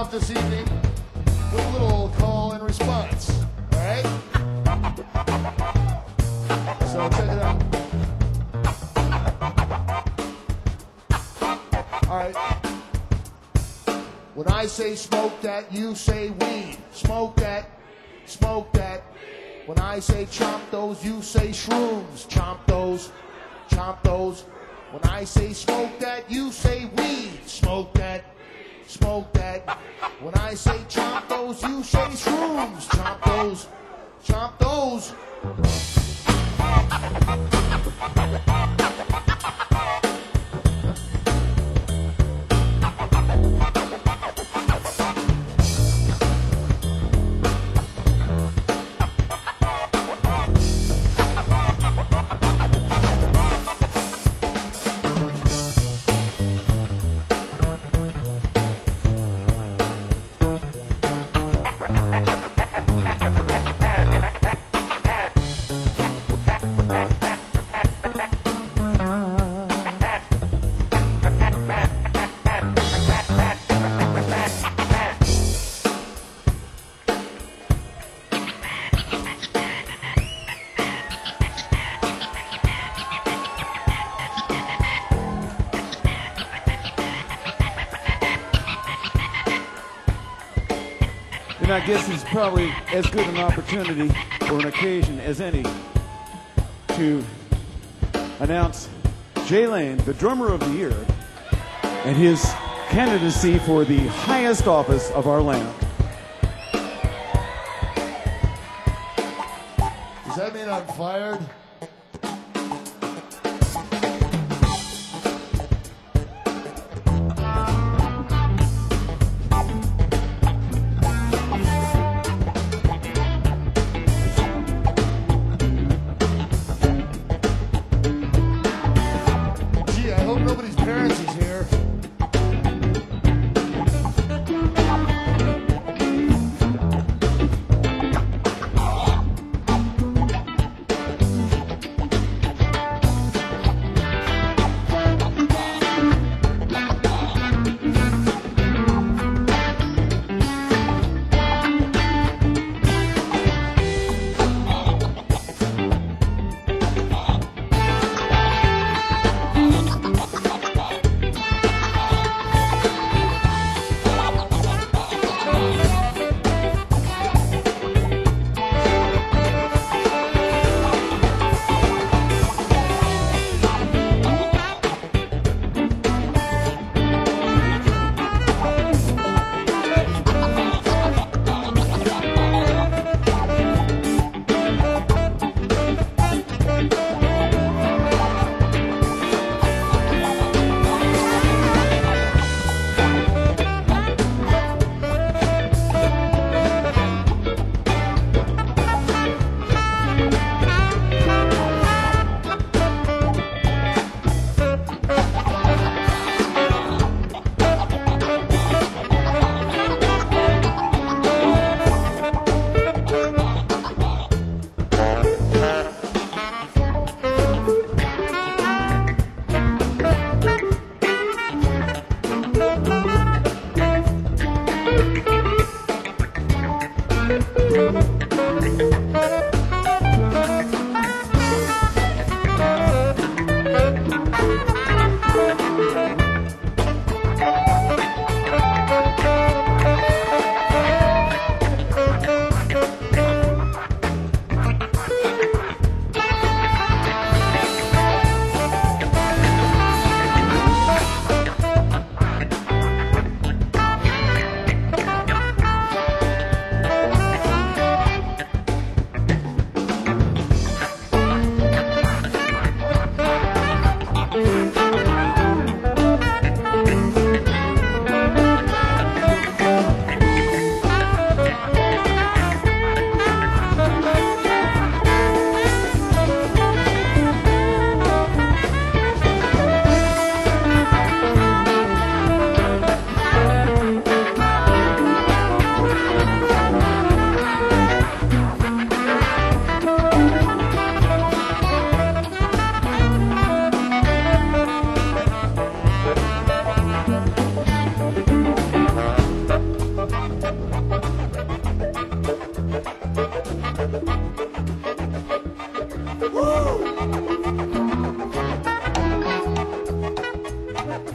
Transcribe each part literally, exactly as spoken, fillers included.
off this evening with a little call and response. All right? So check it out. All right. When I say smoke that, you say weed. Smoke that, smoke that. When I say chomp those, you say shrooms. Chomp those, chomp those. When I say smoke that, you say weed. Smoke that, smoke that. When I say chomp those, you say shrooms. Chomp those, chomp those. And I guess it's probably as good an opportunity or an occasion as any to announce Jay Lane, the drummer of the year, and his candidacy for the highest office of our land. Does that mean I'm fired? Nobody's parents is here.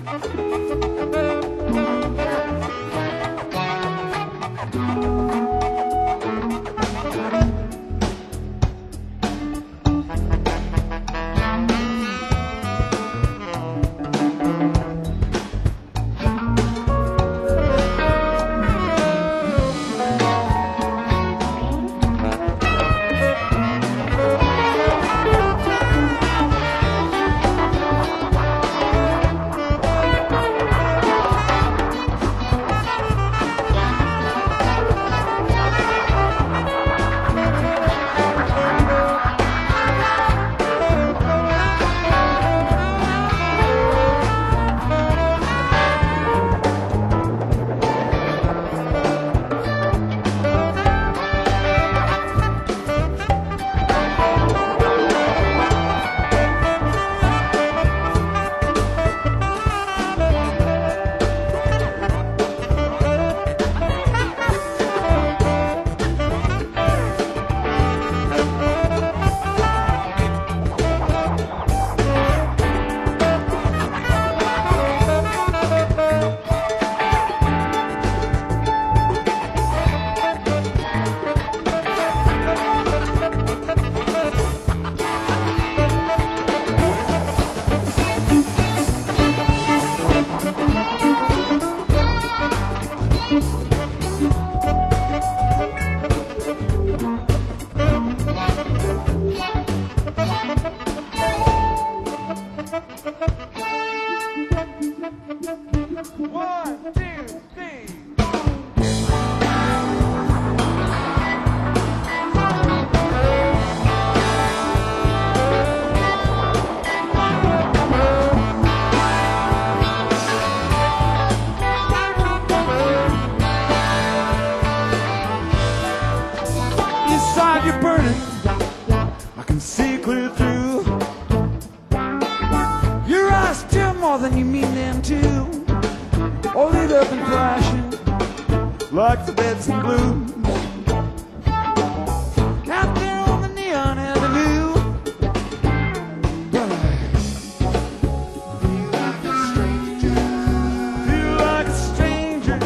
Like the beds in blue out there on the neon avenue. But I feel like a stranger. Feel like a stranger.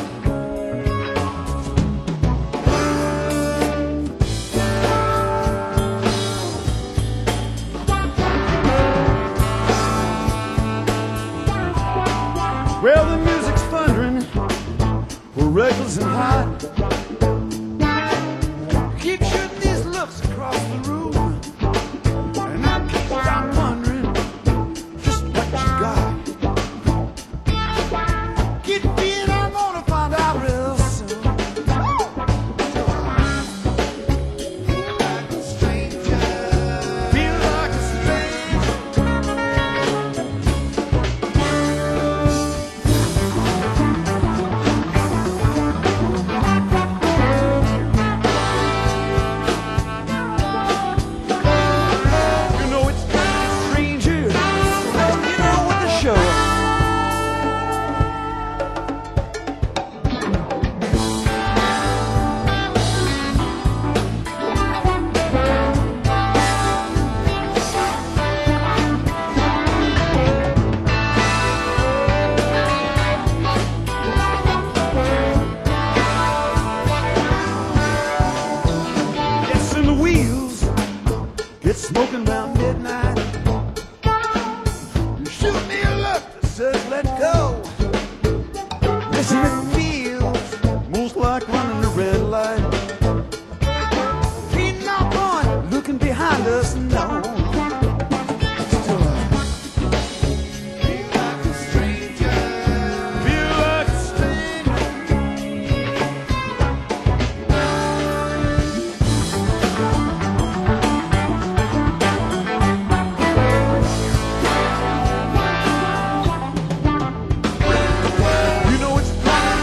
Well, the music's thundering. We're reckless and hot. Keep shooting these looks across the room, and I can't stop wondering just what you got. Get feeling I'm gonna find out real soon. Feel like a stranger. Feel like a smoking round midnight. You shoot me a look that says let go. Listen, it feels most like running a red light. Ain't no point looking behind us, no. Still, feel like a stranger. Feel like a stranger. You know it's fun.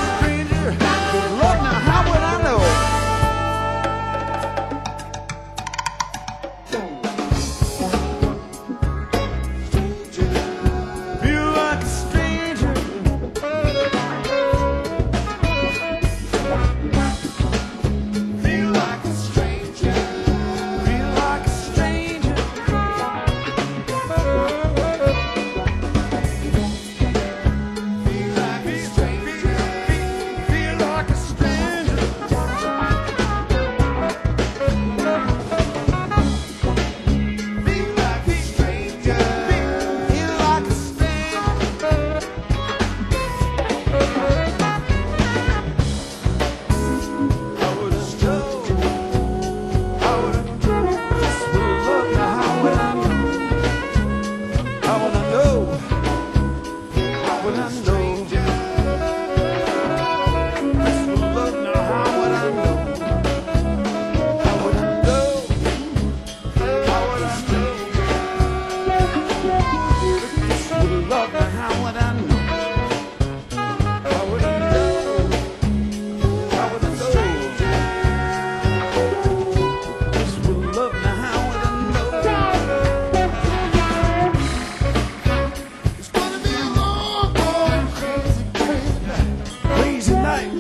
would I know? How would I know? This will love now, how would I know? How would I know? How would I know? This will love now, how would I know? How would I know? How would I know? This will love now, how would I know? It's gonna be a long, long, crazy, crazy night. Crazy night.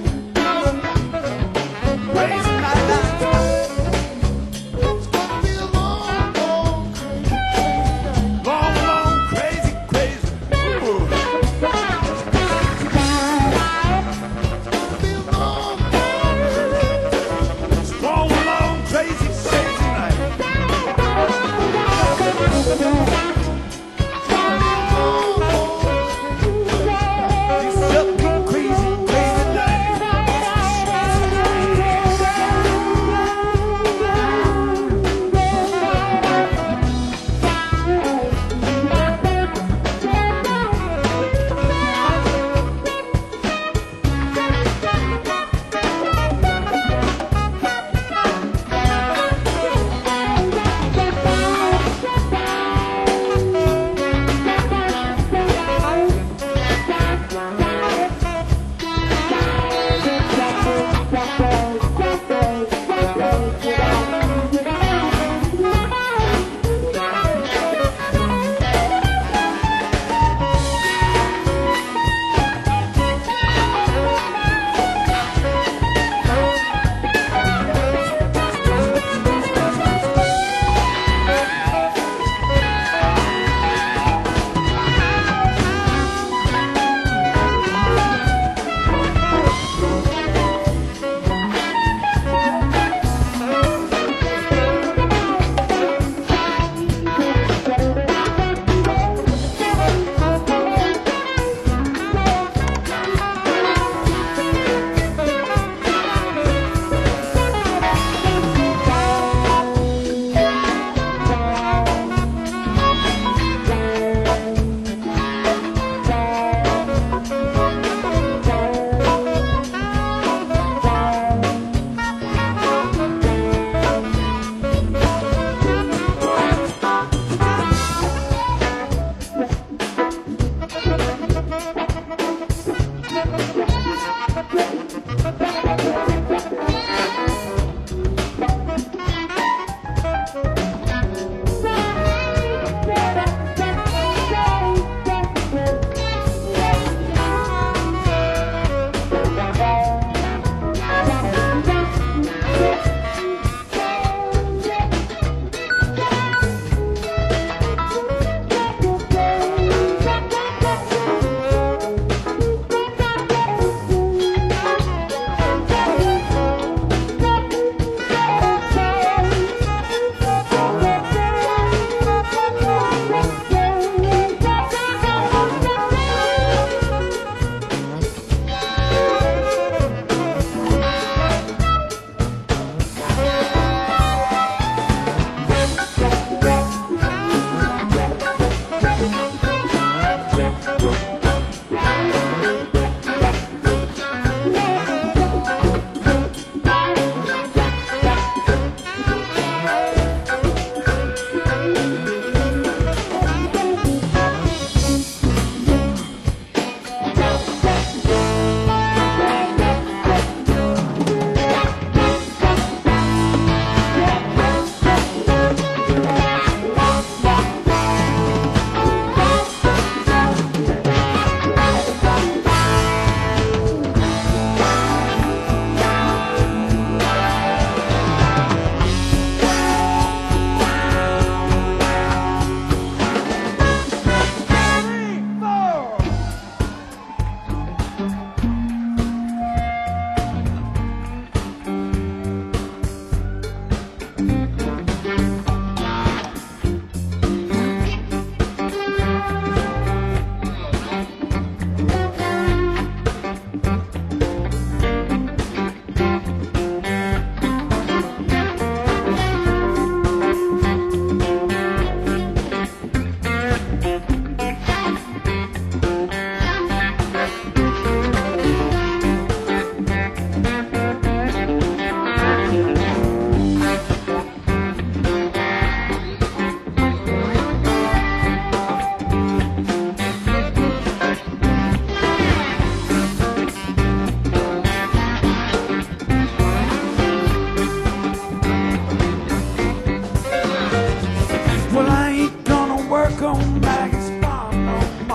Crazy night, night. It's gonna be a long, long, crazy, crazy night. Long, long, crazy, crazy. Ooh. Be a long, Long, long, crazy, crazy night. These upbeat, crazy, crazy night.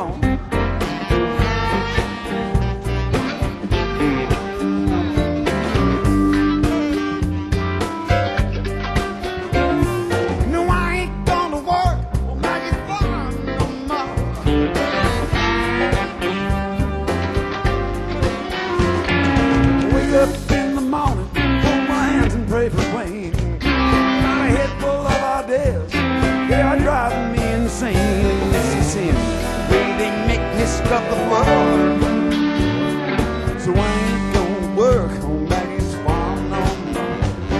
on. No, I ain't gonna work on Maggie's farm no more. Wake up in the morning, hold my hands and pray for rain. My head full of ideas, they are driving me insane. And this is sin, the way they make me stuff the floor. So I ain't gonna work on Maggie's farm no more.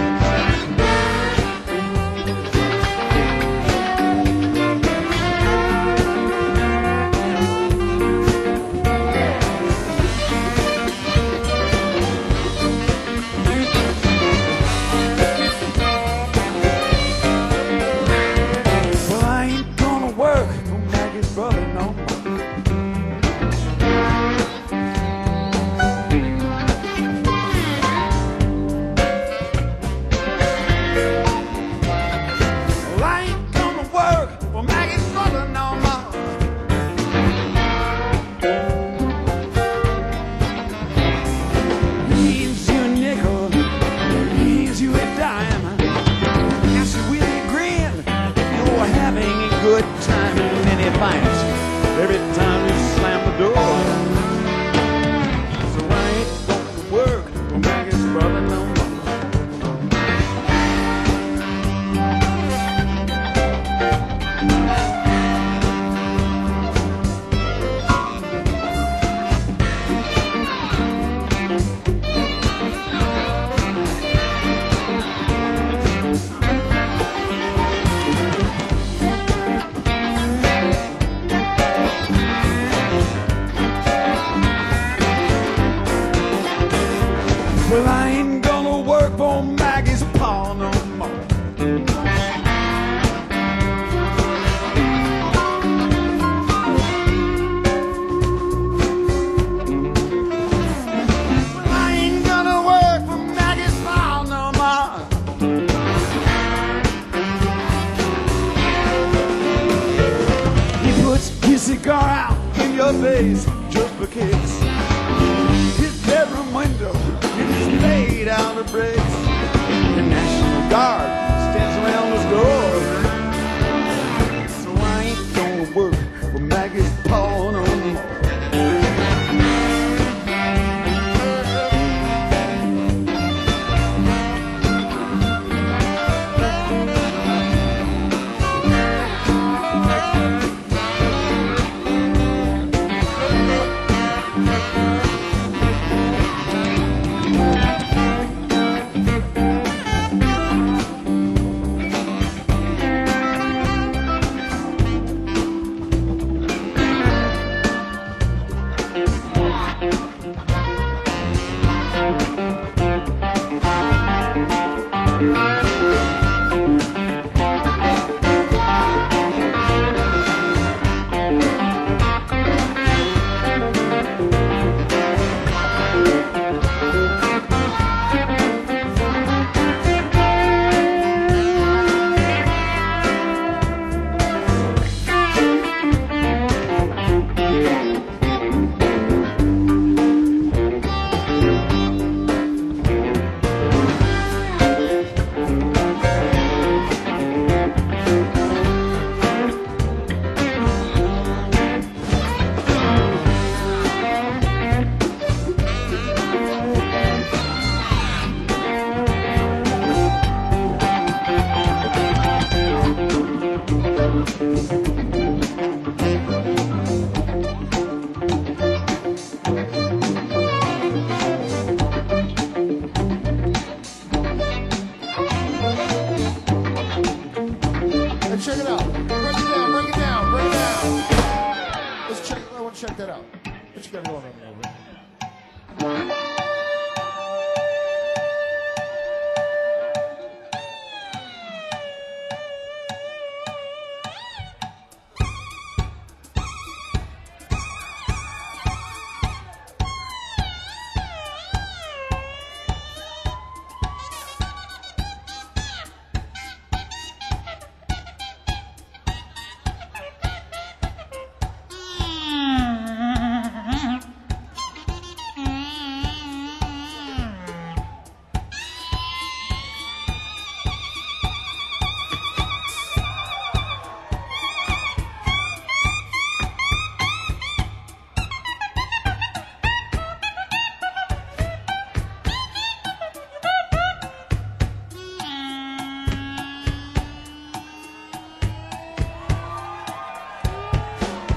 Well, I ain't gonna work for Maggie's brother no more. Well, I ain't gonna work for Maggie's brother no more. He's you a nickel, he's you a dime. Yes, you really grin, you're having a good time. And then he fights every time you slam the door. So I ain't gonna work for Maggie's brother no more. Well, I ain't gonna work for Maggie's paw no more. Well, I ain't gonna work for Maggie's paw no more. He puts his cigar out in your face just for kicks. His bedroom window is laid out of bricks. The National Guard stands around his door. So I ain't gonna work for Maggie's paw no more. And check it out. Break it down, break it down, break it down. Let's check, I want to check that out. What you got going on there, Rick?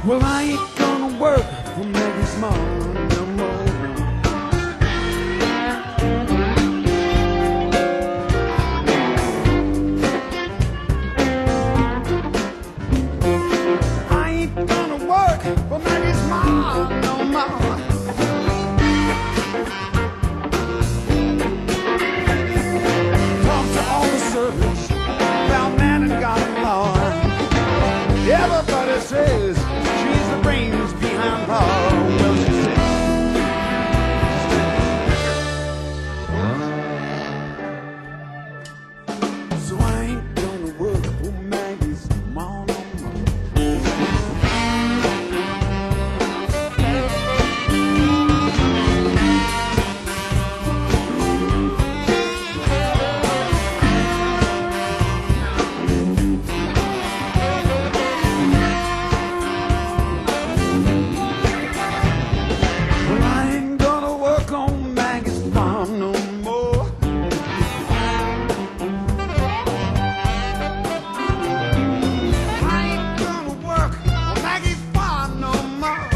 Well, I ain't gonna work for Maggie's mom no more. I ain't gonna work for Maggie's mom no more. Talk to all the servants, found man and got him law. Everybody says she's the brains behind Paul. Well, she said, so I ain't gonna work for Maggie's mom no more. Well, I ain't gonna work on Maggie's farm no more. I ain't gonna work on Maggie's farm no more.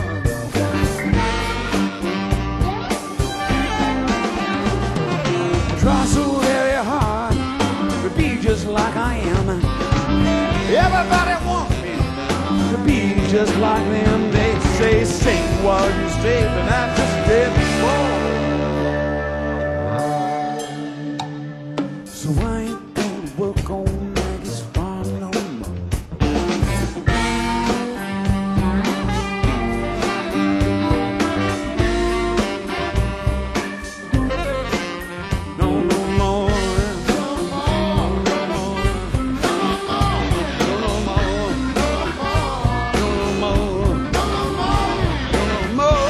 Try so very hard to be just like I am. Everybody wants me to be just like them. They say, say while you stay, but I just did before. So I ain't gonna work on Maggie's farm no more. No, no more. No more. No more. No more. No more. No more.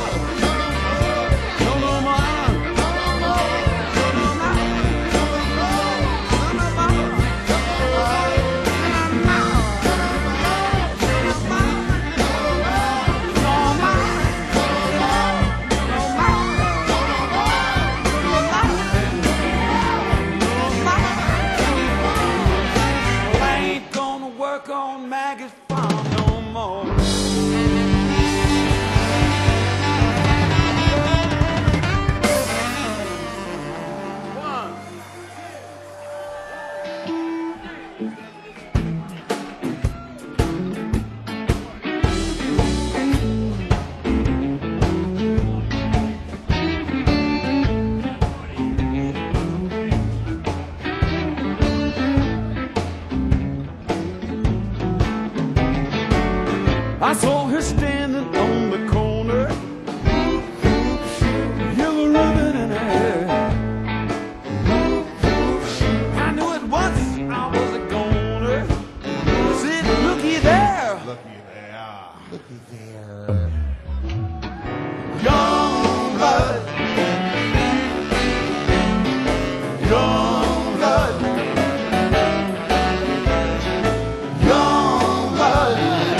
I saw her standing on the corner, yellow ribbon in her hair. I knew at once I was a goner. Said, looky there, Looky there. Looky there. young blood, young blood, young blood.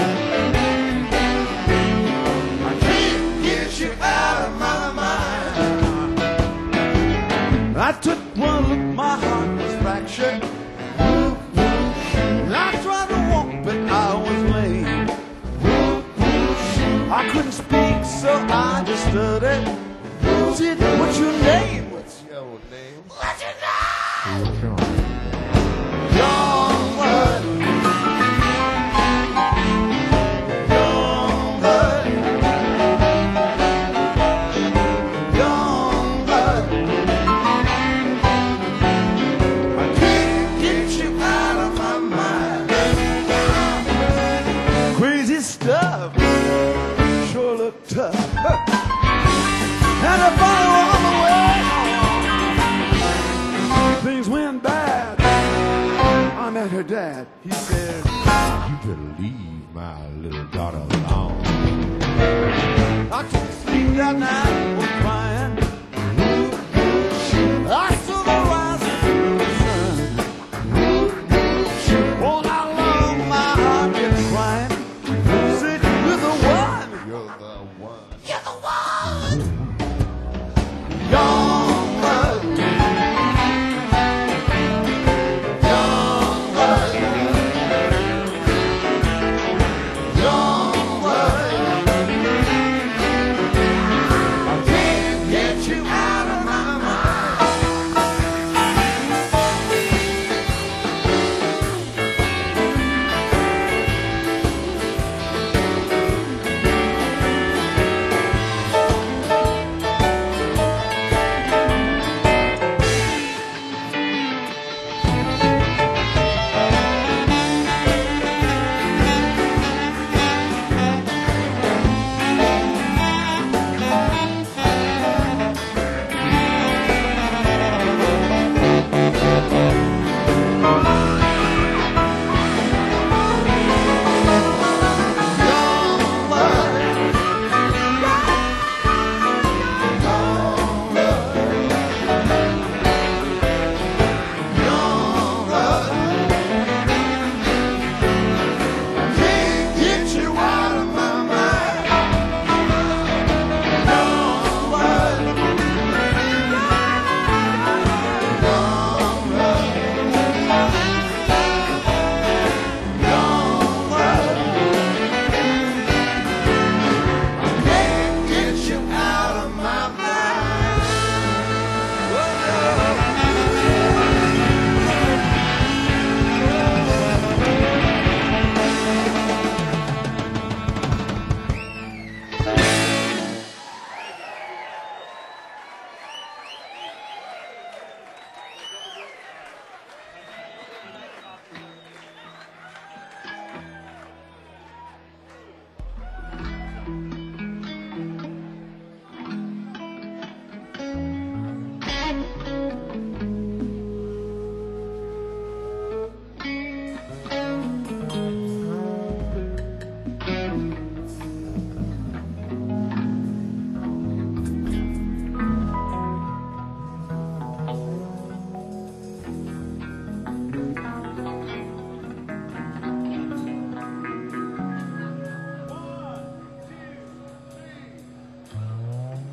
I can't get you out of my mind. I took one look, my heart was fractured. And I tried to walk, but I was lame. I couldn't speak, so I just stuttered. Said, what's your name? What's your name? What's your name? Young blood. Young blood. Young blood. I can't get you out of my mind. Crazy stuff. Sure look tough. And I follow all the way. Things went bad. I met her dad. He said, You better leave my little daughter alone. I took sleep that night, was crying. I saw the rising sun. All night long, my heart kept crying. Said, you're the one. You're the one. You're the one. Young blood. Young blood. Young blood.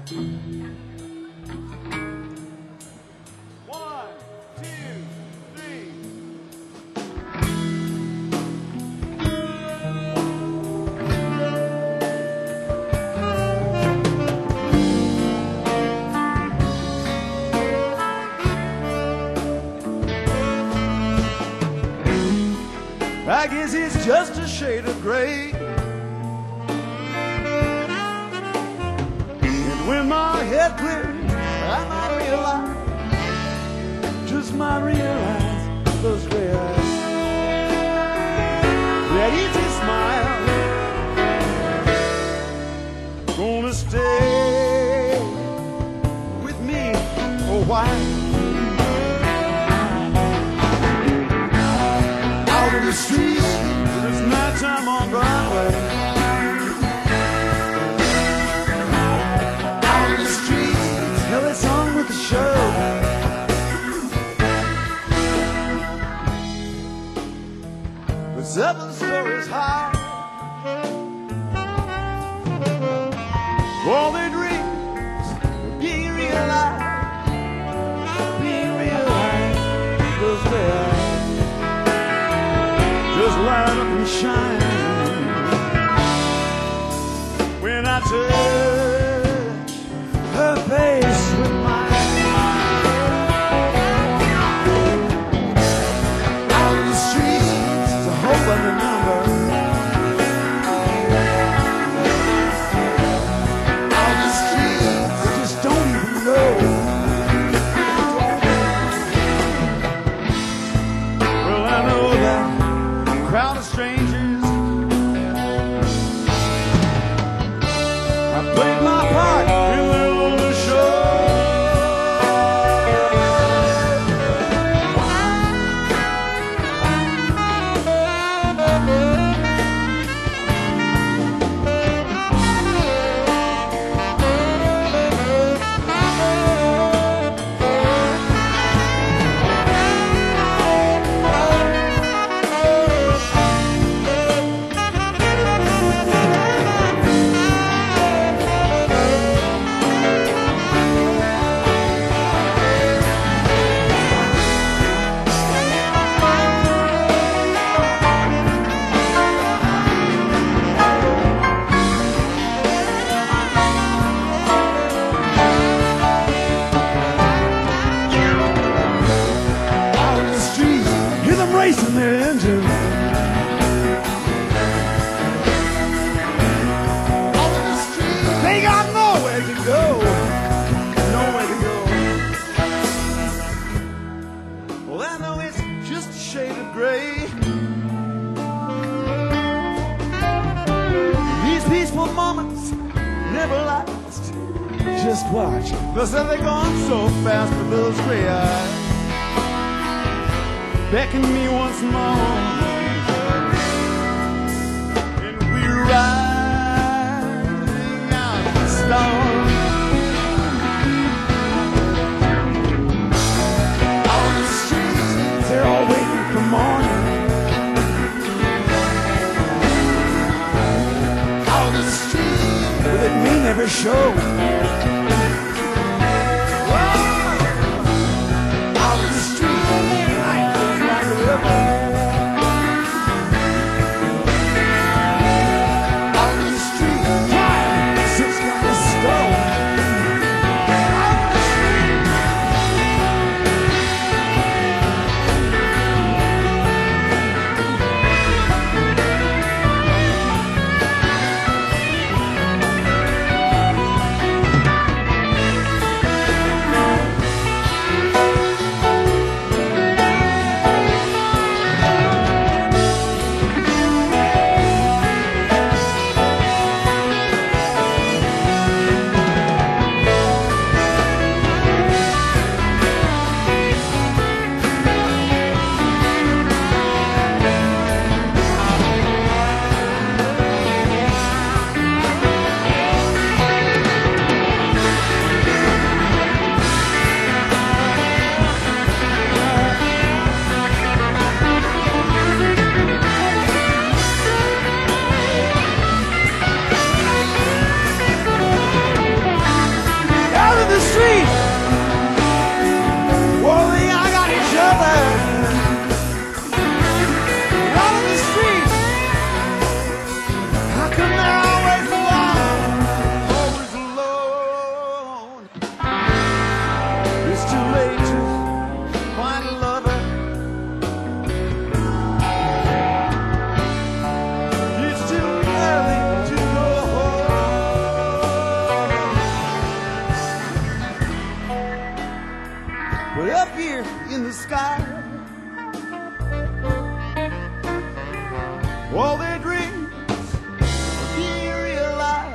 One, two, three. I guess it's just a shade of gray. And when my head clears, I might realize, just might realize those gray eyes. That easy smile, gonna stay with me for a while. Out in the streets, it's nighttime on Broadway. Out in the streets, tell it's on with the show. The seven stories high, all their dreams are being realized, being realized. Those gray eyes just light up and shine when I touch her face with mine. Out in the streets, it's a whole other number. Out in the streets, I just don't even know. Well, I know that crowd of strangers, I played my part in the little show. Racing their engine. They got nowhere to go, nowhere to go. Well, I know it's just a shade of gray. These peaceful moments never last. Just watch, cause they're gone so fast with those gray eyes. Beckon me once more, and we riding out the storm. On the streets, they're all waiting for morning. On the streets, but it may never show. On the streets, out in the street, time sits like a stone. Out in the street. the sky. All their dreams be realized.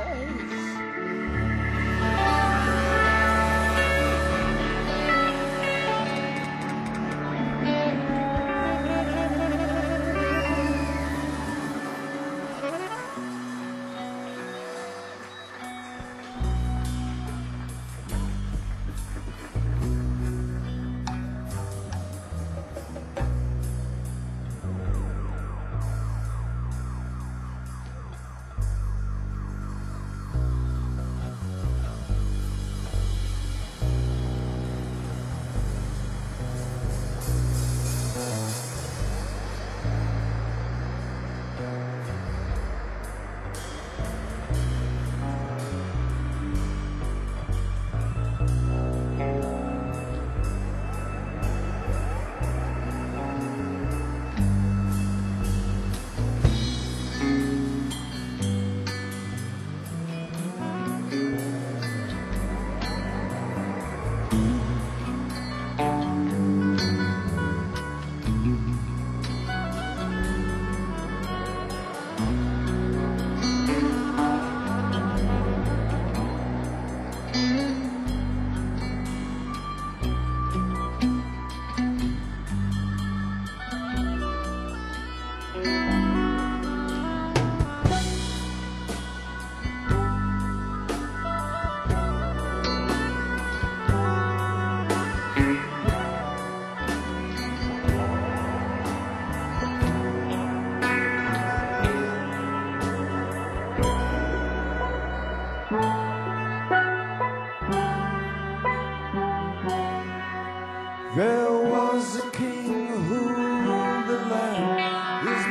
There was a king who ruled the land. His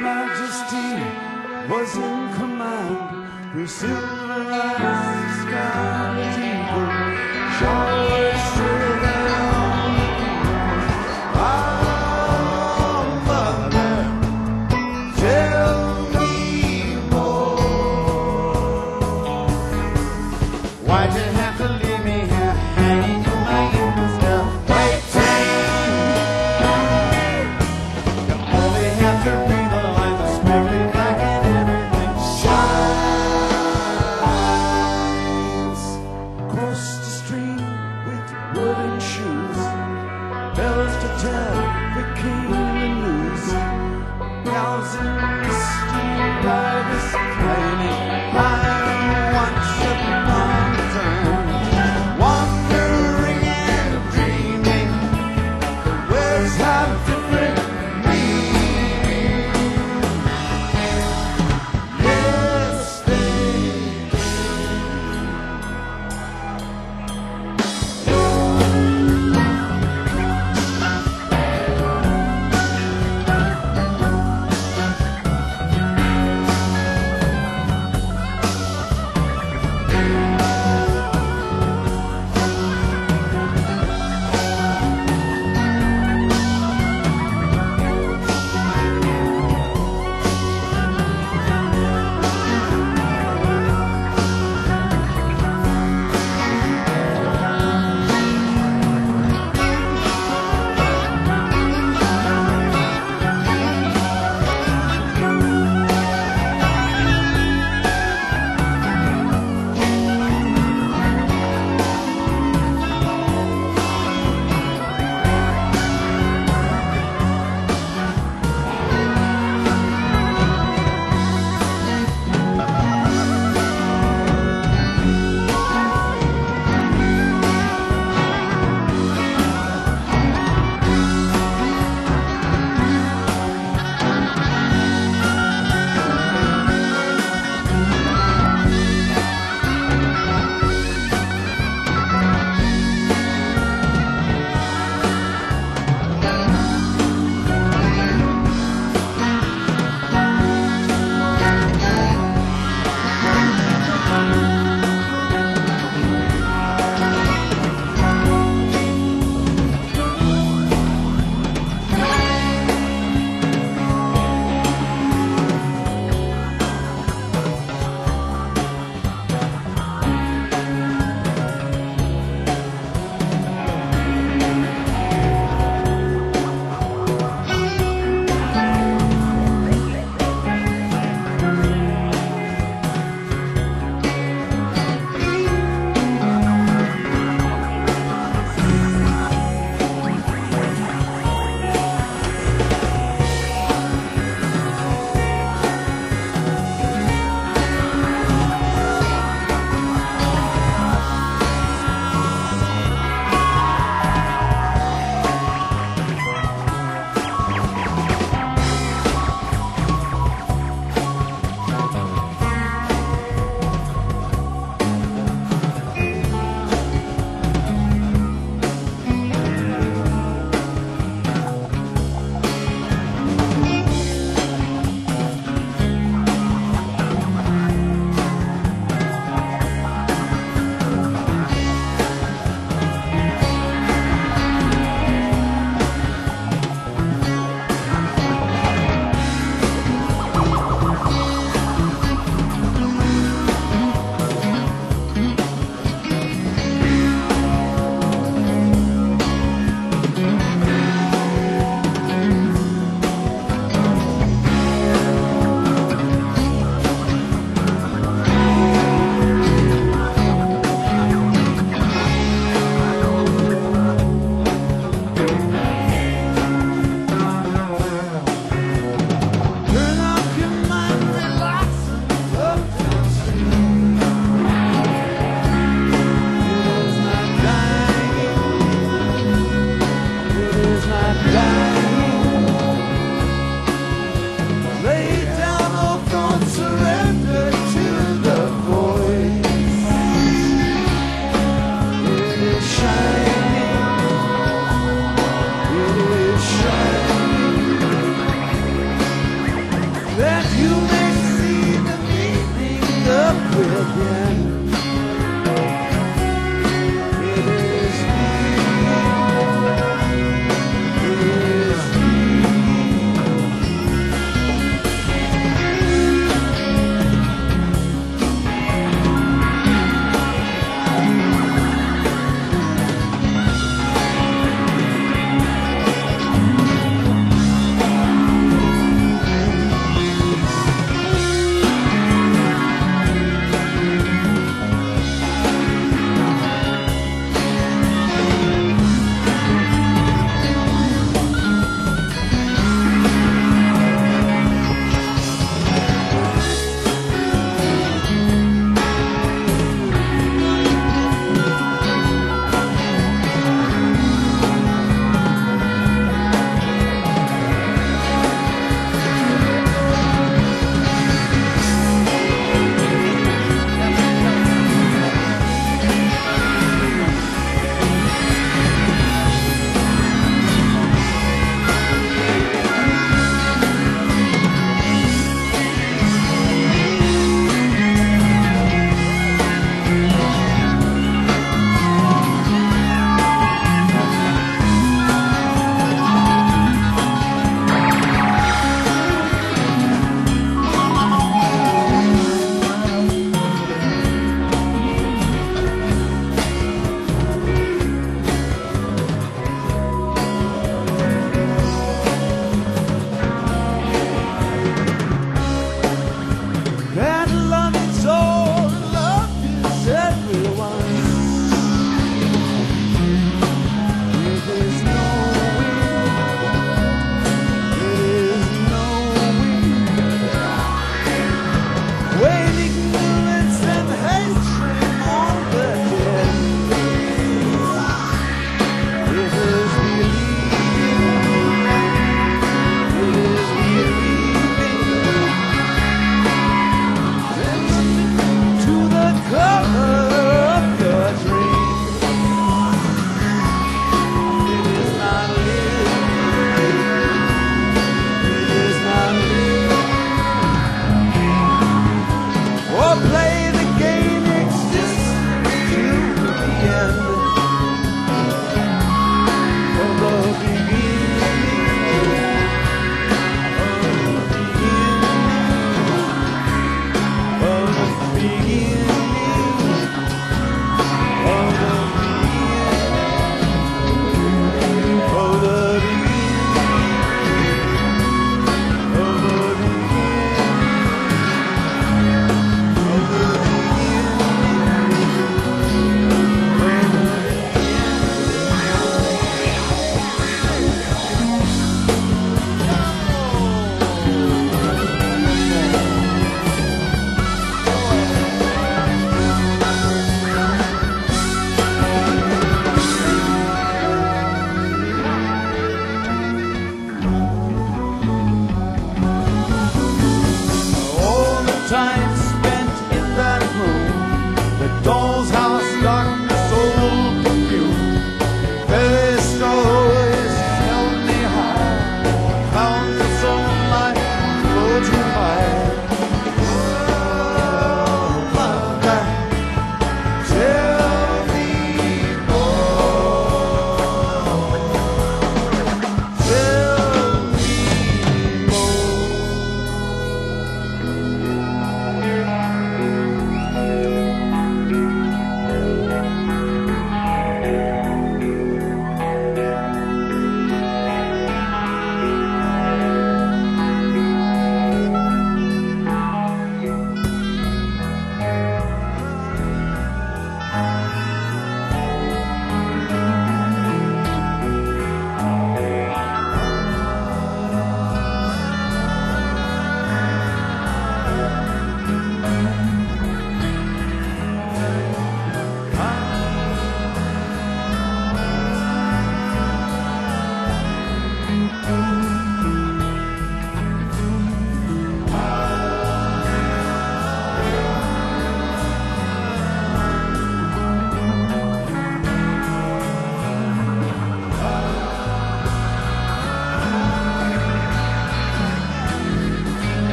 majesty was in command. Through silver eyes, scarlet eagle, showers through their own. Oh, mother, tell me more. Why'd you have to leave me here hanging to my ears now? Wooden shoes, bells to tell the king the news. Cows in the street by this claiming I once upon a time.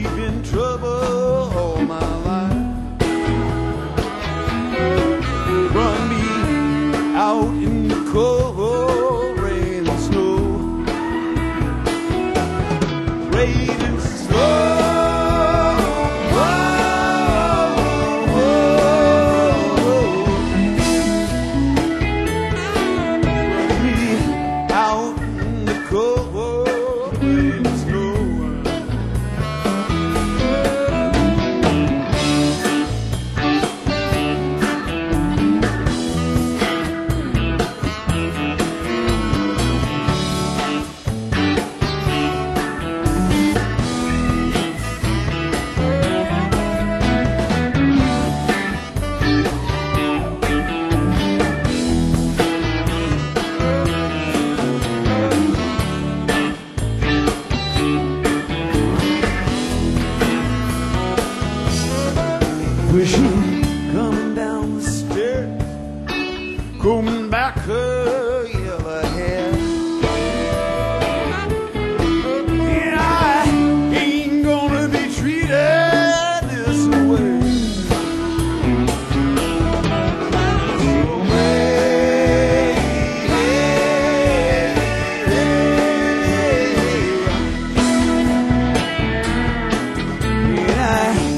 deep in trouble all my life. Run me out in the cold rain and snow, rain and snow. Pushing, coming down the stairs, combing back her yellow hair. And I ain't gonna be treated this way. So hey, hey, hey, and I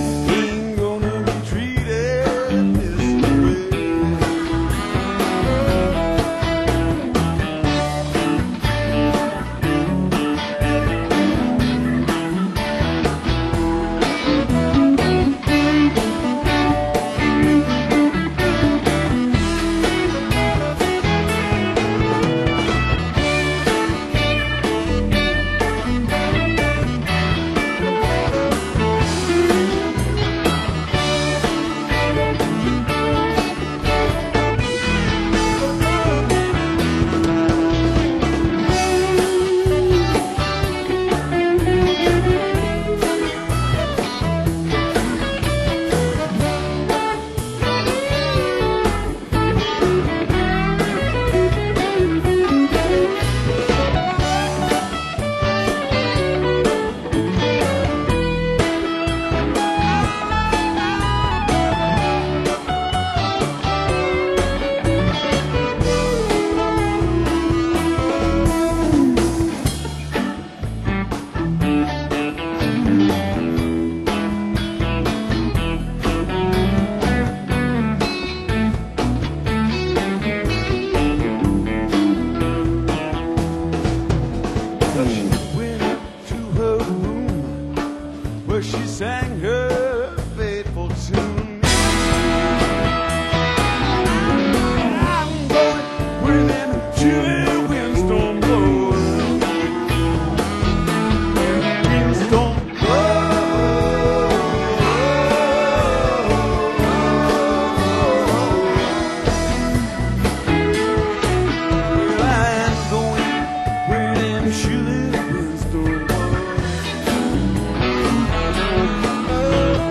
she sang her fateful tune. I'm going where them chilly windstorm blows. Windstorm blows. Well, I'm going where them chilly windstorm blows. Oh,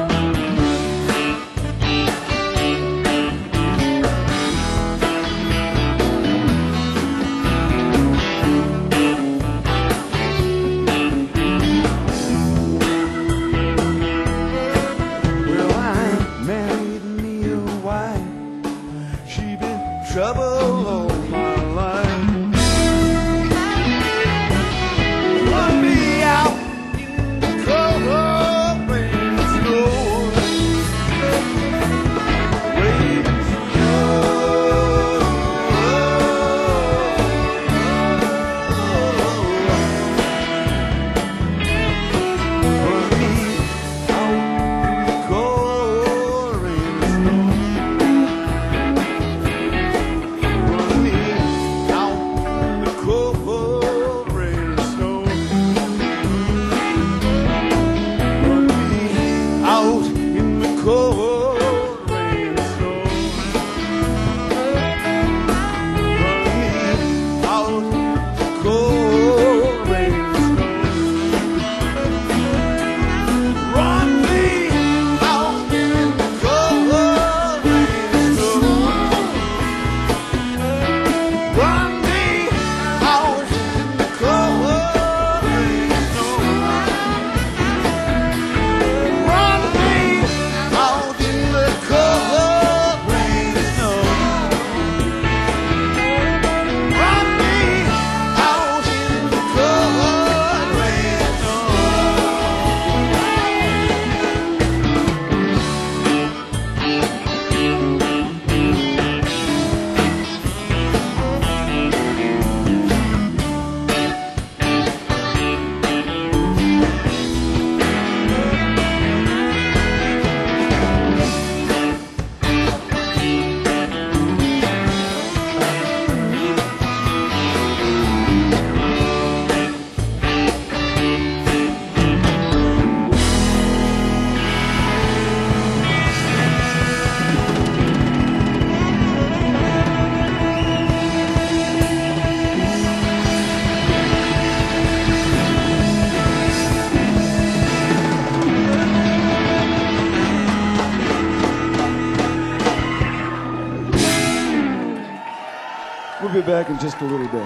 be back in just a little bit.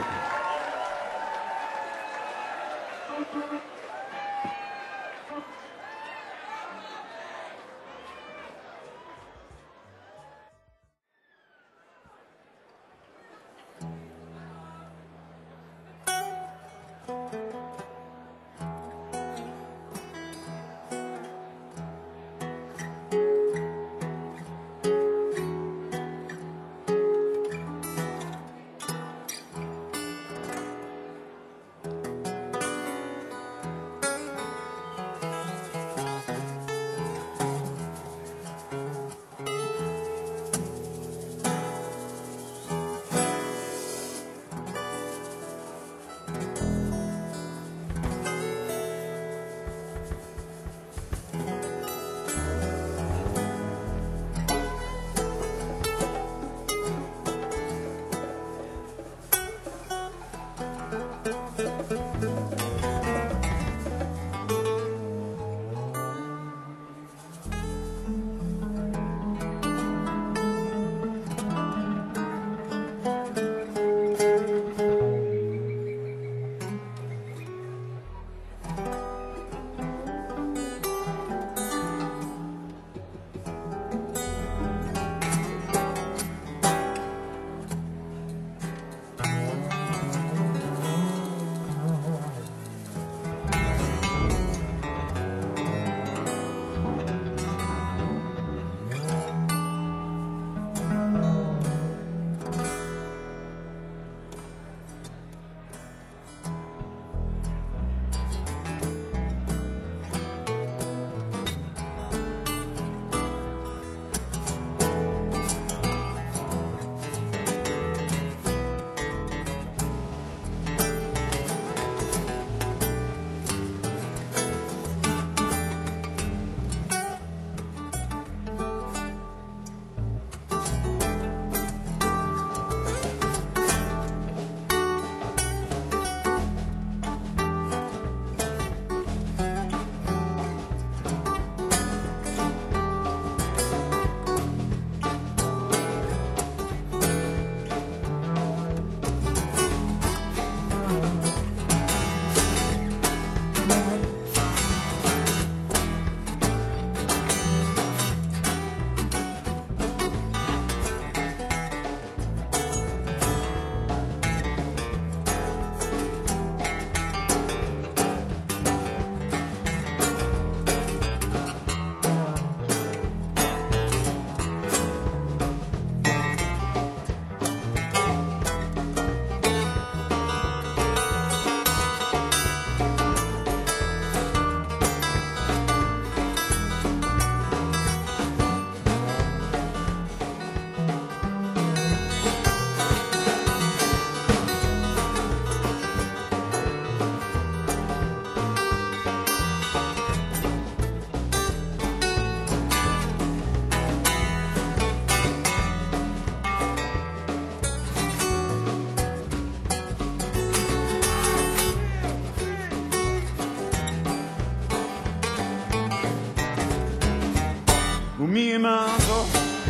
Well, me and my uncle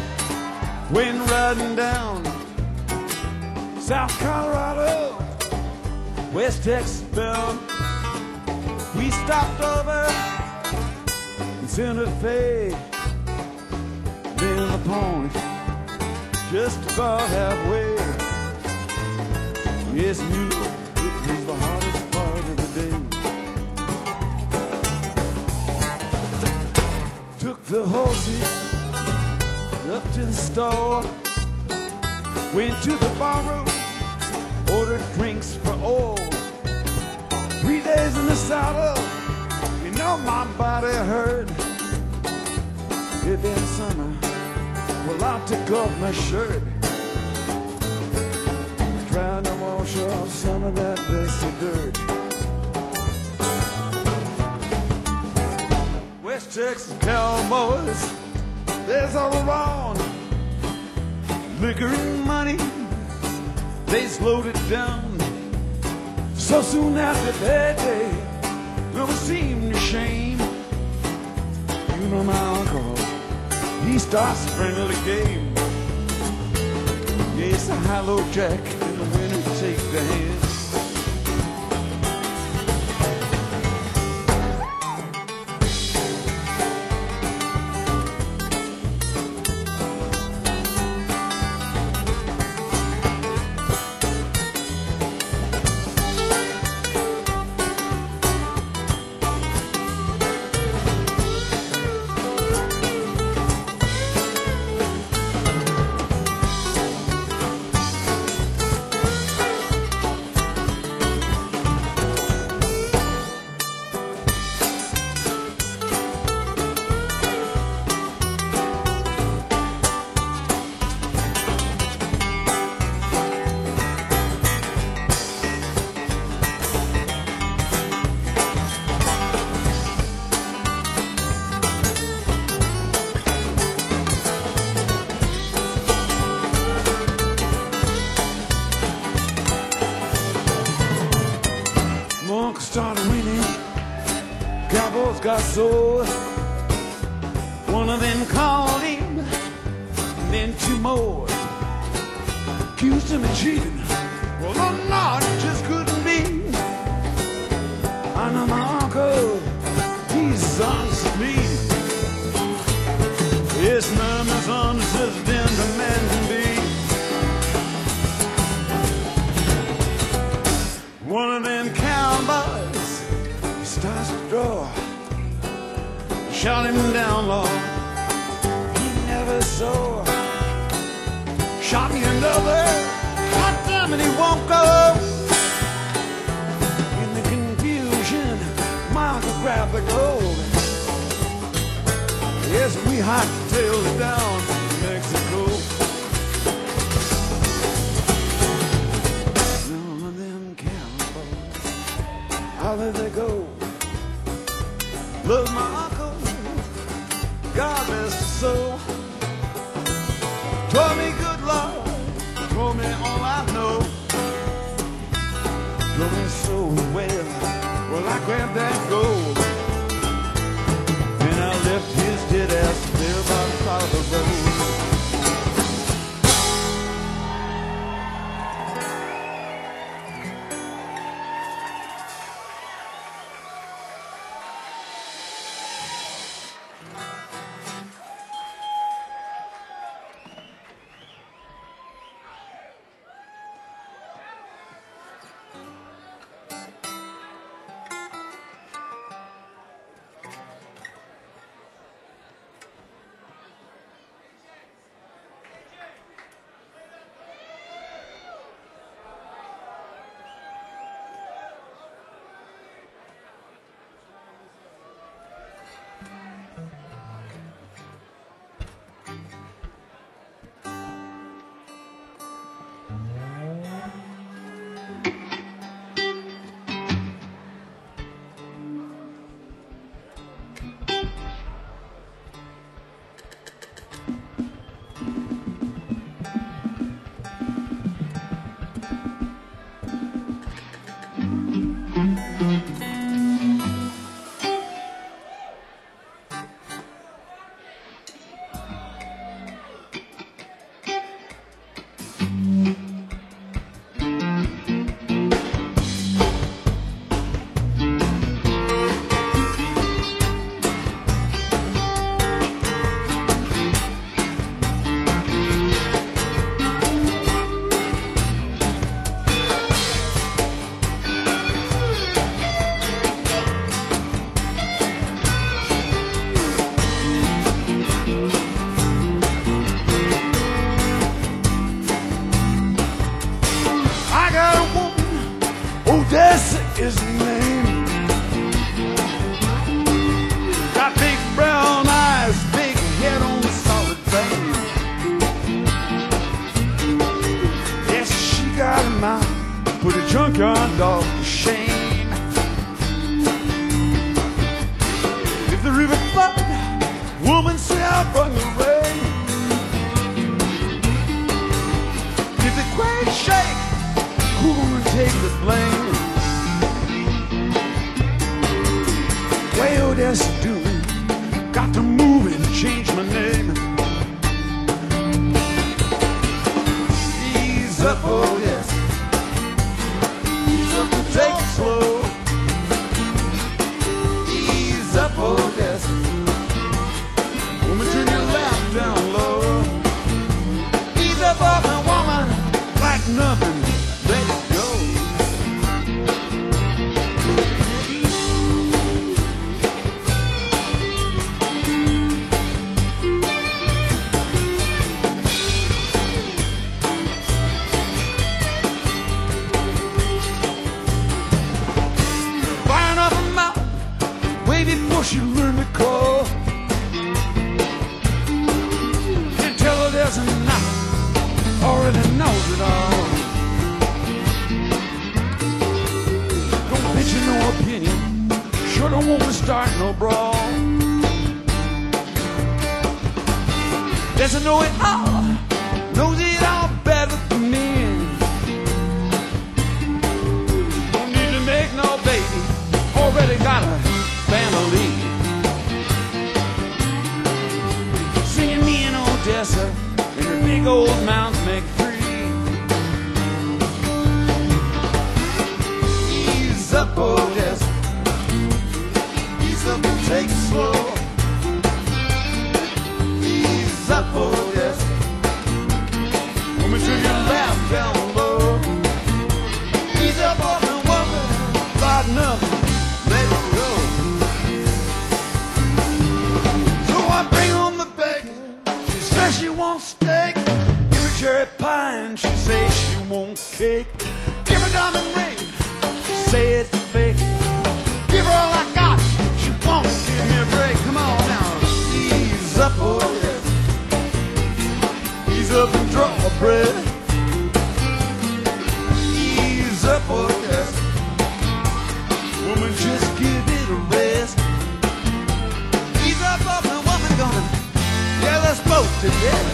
went riding down South Colorado, West Texas bound. We stopped over in Santa Fe, then the point, just about halfway. Yes, knew it was the hardest part of the day. Took the horses up to the store, went to the barroom, ordered drinks for all. Three days in the saddle, you know my body hurt. It been summer, well I took off my shirt, trying to wash off some of that dusty dirt. West Texas cowboys, there's all around. Liquor and money, they slowed it down. So soon after that day, never seemed to shame. You know my uncle, he starts a friendly game. Yes, a hollow jack in the wind. take the hand. Monk started winning, cowboys got sore. One of them called him, and then two more accused him of cheating. Well, no, no, it just couldn't be. I know my uncle, he's honest with me. Yes, ma'am, as honest as a damn man can be. One of them cowboys, he starts to draw. Shot him down low, he never saw. Shot me another, hot damn it, he won't go. In the confusion, Michael grabbed the gold. Yes, we hot-tailed it down to Mexico. How did they go? Love my uncle, God rest his soul. Told me good luck, told me all I know. Told me so well, well I grabbed that gold. And I left his dead ass there by the side of the road. Odessa is the name. Got big brown eyes, big head on a solid vein. Yes, she got a mouth, put a junkyard dog to shame. If the river flood, woman stay out from the rain. If the quake shake, who gonna take the blame? Way Odessa doing, got to move and change my name. Ease up, Odessa, start no brawl. Doesn't know it all, knows it all better than me. Don't need to make no baby, already got a family. Singing me in Odessa, in her big old mountains make three. Ease up, Odessa, ease up and take it slow. Ease up, Odessa, woman to your left down low. Ease up on the woman, right enough, let it go. So I bring on the bacon, she says she wants steak. Give her cherry pie and she says she wants cake. Give her diamond ring, she say it's fake. Give her all I got, she won't give me a break. Come on now, ease up, Odessa, ease up and draw a breath. Ease up, Odessa, woman, just give it a rest. Ease up, up, the woman gonna get us both together.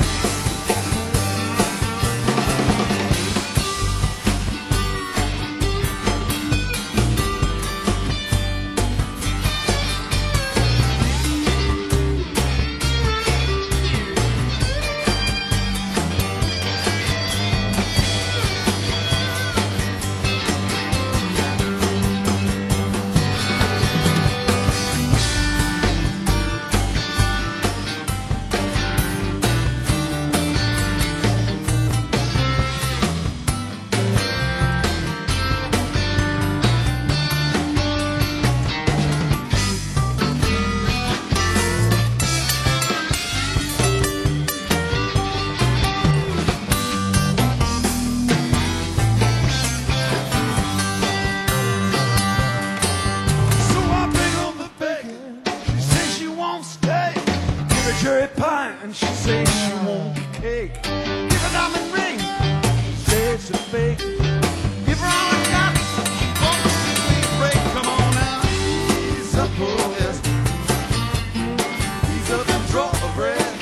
Cherry pie and she says she wants cake. Give her diamond ring, she says it's a fake. Give her all I got, she won't give me a break. Come on now, ease up, Odessa, ease up and draw a breath.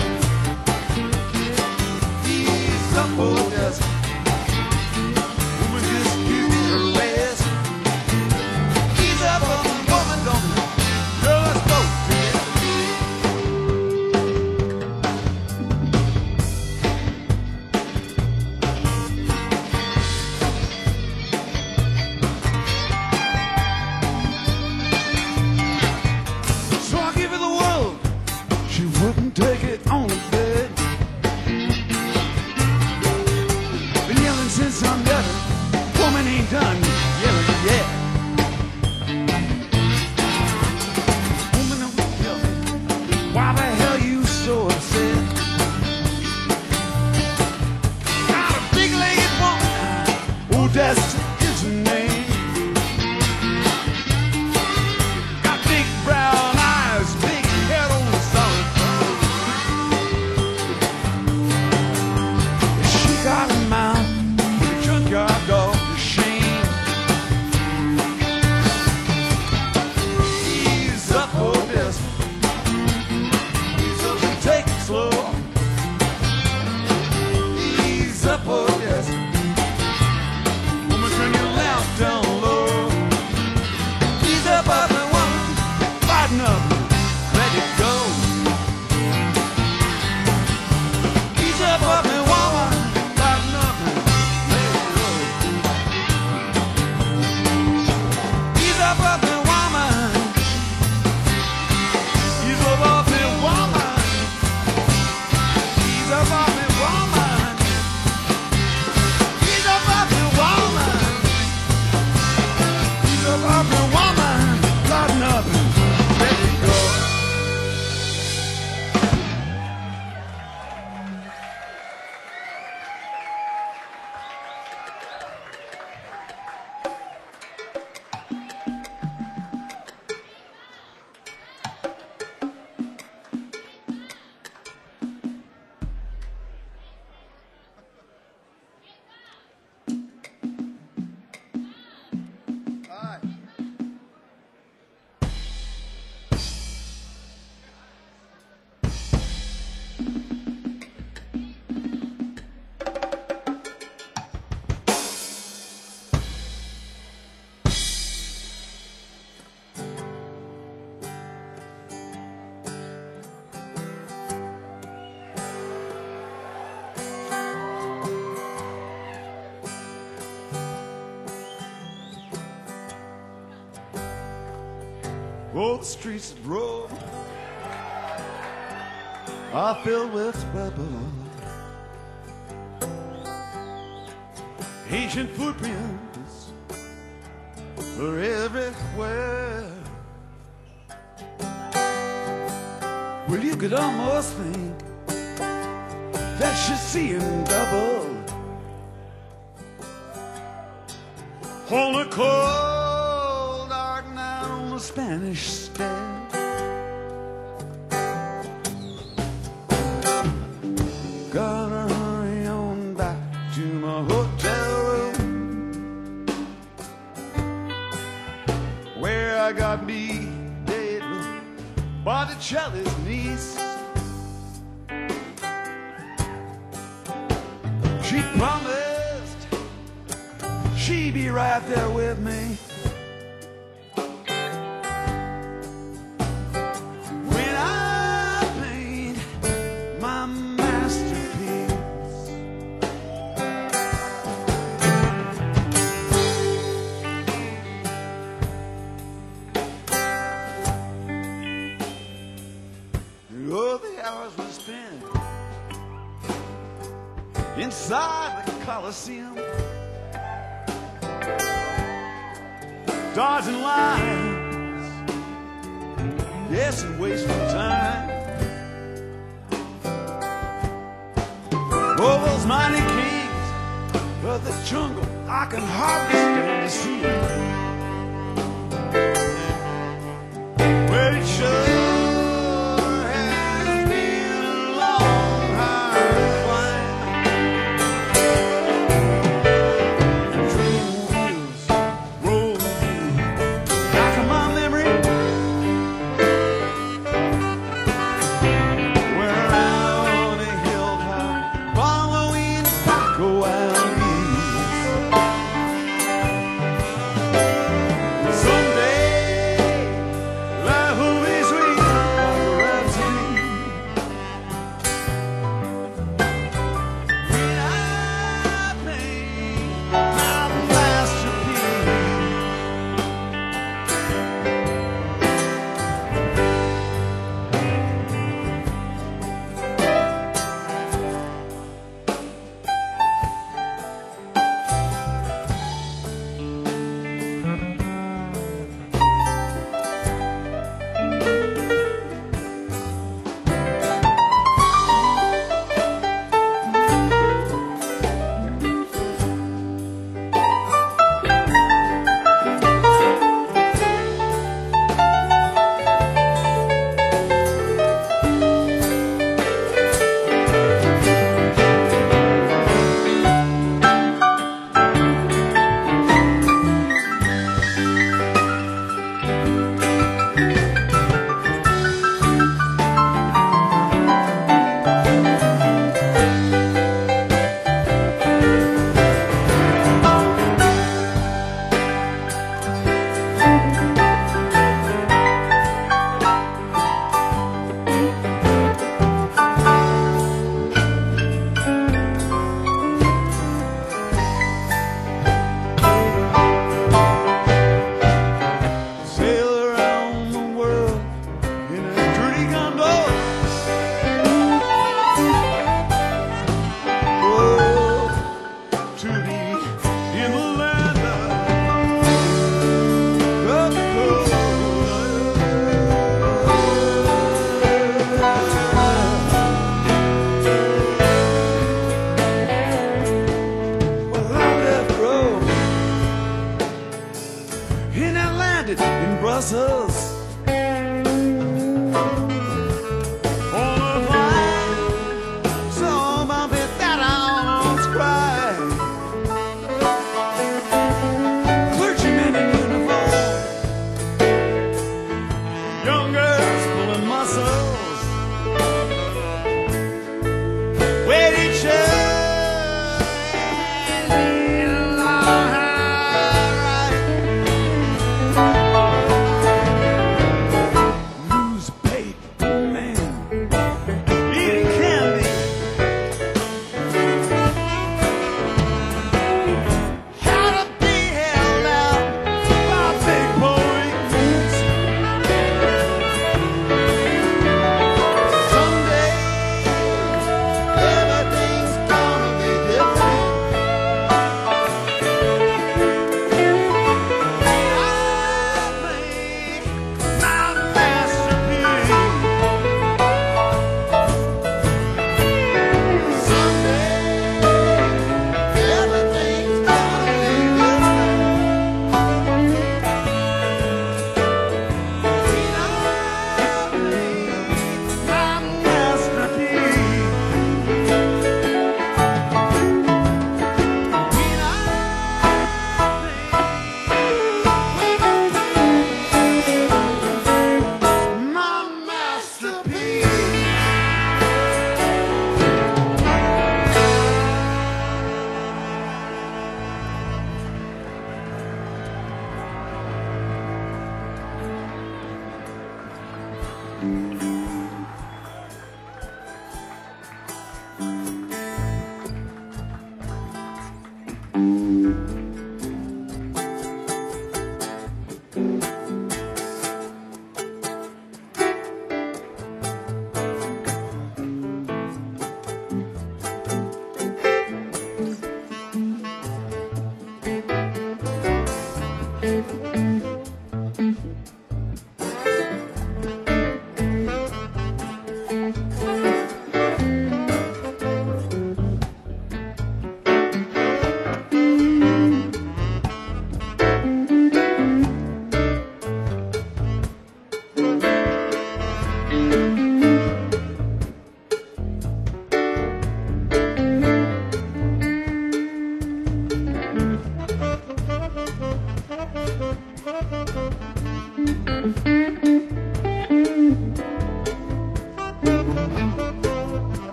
Ease up, Odessa, woman, just give me a rest. Ease up, woman, don't girl, let's go together. Oh, the streets of Rome are filled with rubble. Ancient footprints are everywhere. Well, you could almost think that you're seeing double on a cold dark night on the Spanish Steps. Gotta hurry on back to my hotel room, where I got me dead Botticelli's niece. She promised she'd be right there with me when I paint my masterpiece. Oh, the hours we spent inside the Coliseum, dodging lines, yes, and wasting time. Oh, those mighty kings of the jungle, I can hardly stand to see. Well, it sure has been a long, hard climb. Train wheels roll back in my memory, where out on a hilltop, following back a wild geese. Someday life will be sweet like a rhapsody when I paint my masterpiece. Sail around the world in a dirty gondola. Oh, to be in the land of Well, I left Rome and I landed in Brussels on a flight so bumpy that I almost cried. Clergymen in uniform, young girls pulling muscles, waiting chairs in a long high newspaper man eating candy, how to be held out by big boys.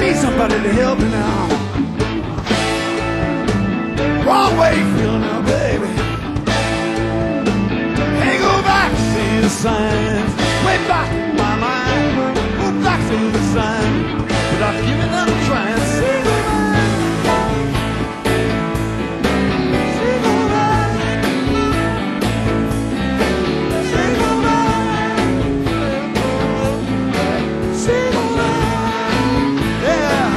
need somebody to help me now. Wrong way you feel now, baby. Hey, go back to see the signs. Way back in my mind. Go back to the signs. But I've given up trying to say goodbye. Say goodbye. Say goodbye. Say goodbye. Yeah.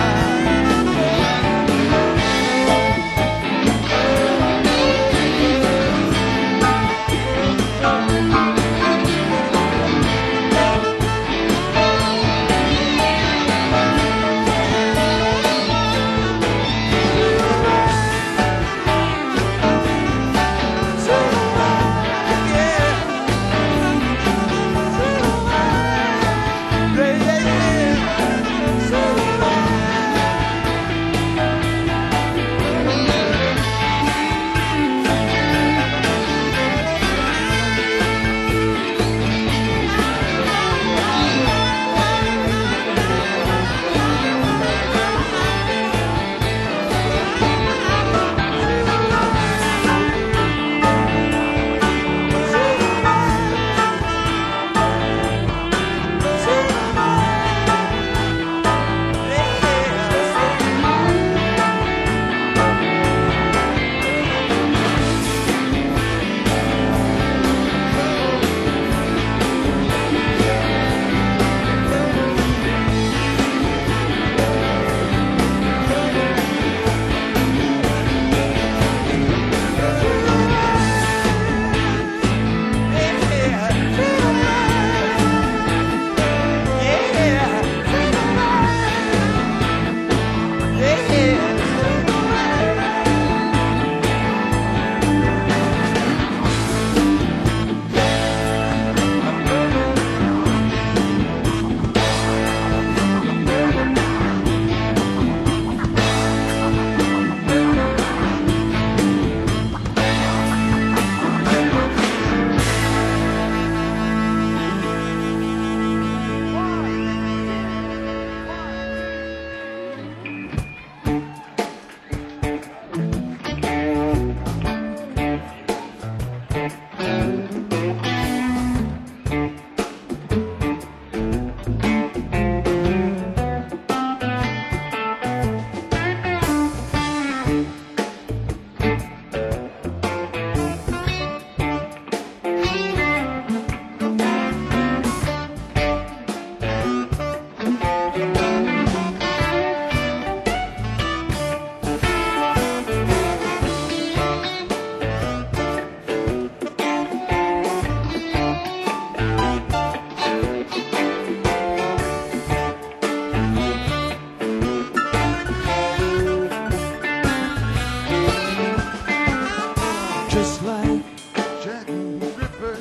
Just like Jack the Ripper,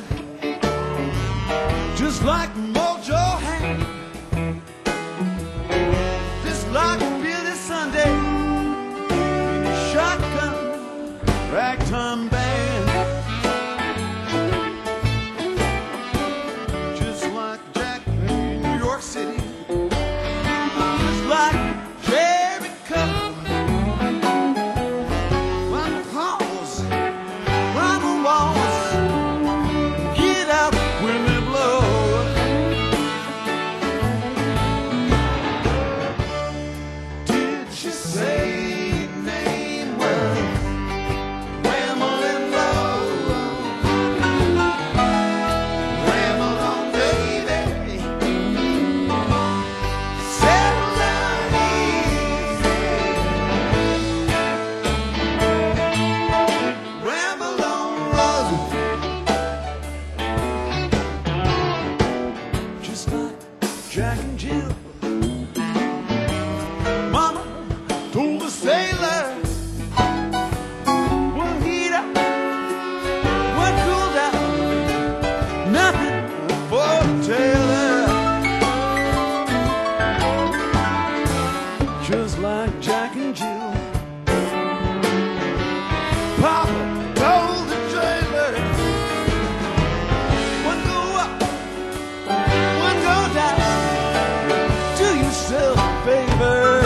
just like Mojo Hand, just like Billy Sunday in the Shotgun Ragtime Band, just like Jack in New York City, just like Jericho. Jack and Jill. Mama told the sailor, one heat up, one cool down, nothing for the tailor. Just like Jack and Jill. Papa told the jailer, one go up, one go down. Do yourself a favor.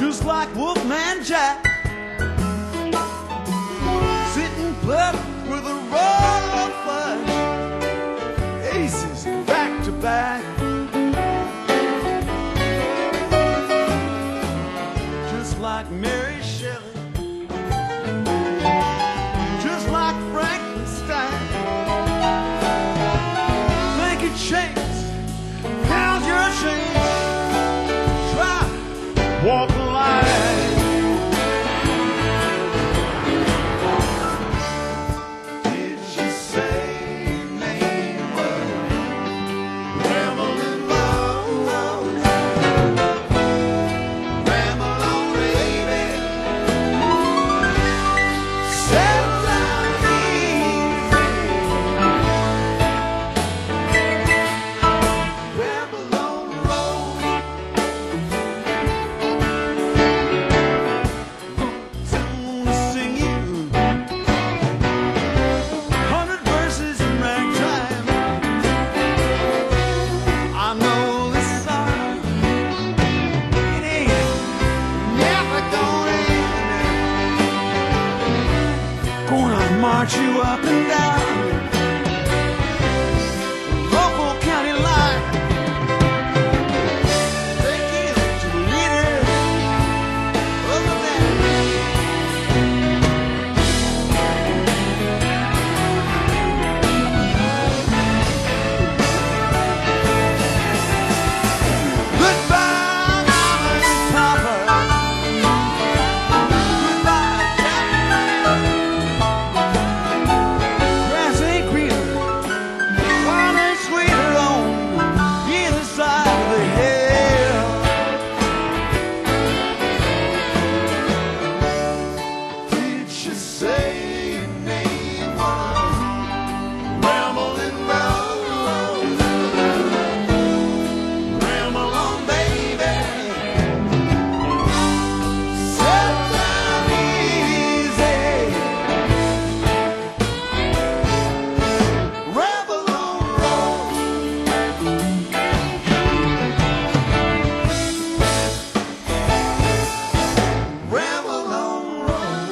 just like Wolfman Jack, sitting perfect with a roll of flush, aces back to back, just like Mary Shelley, just like Frankenstein. Make a change, now's your chance. Try, walk the line. Did she say your name was Ramblin' Rose? Ramble on, baby. Settle down easy. Ramble on the road. Someone will sing you hundred verses in ragtime. I know this song, it ain't never gonna end. Gonna march you up and down local county line. Take you to the leader of the band. Goodbye, mama and papa. Goodbye, Captain. Grass ain't greener, wine ain't sweeter on either side of the hill. Did she say your name was Ramblin' Rose? Ramble on, baby. Settle down easy. Ramble on, road. Ramble on, road.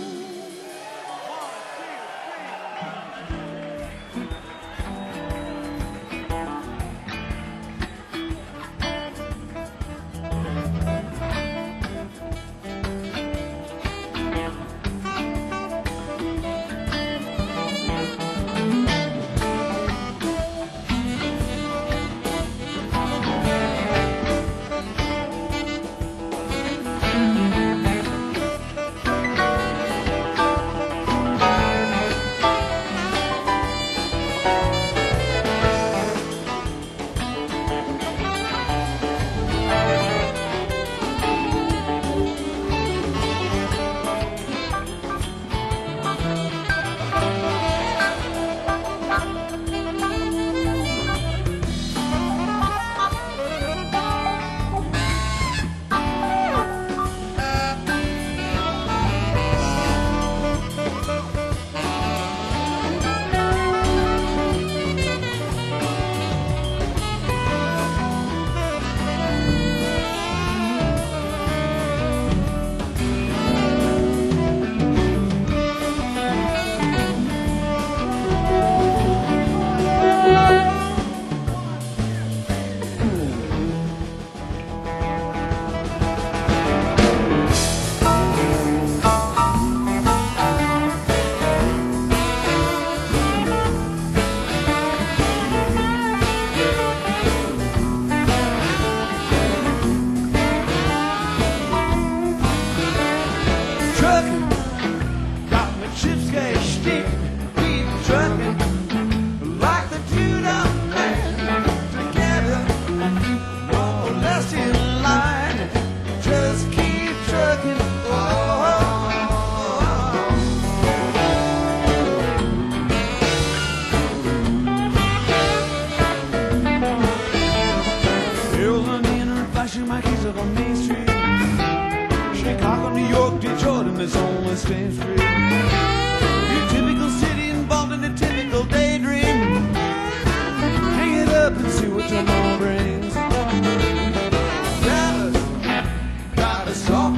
Trucking, got my chips cashed in. Keep trucking, like the Judah man. Together, no less in line. Just keep trucking. Oh. Hills on the inner flashing my keys up on Main Street. Chicago, New York, Detroit, and there's only State Street. Your typical city involved in a typical daydream. Hang it up and see what tomorrow brings. Dallas, got a soft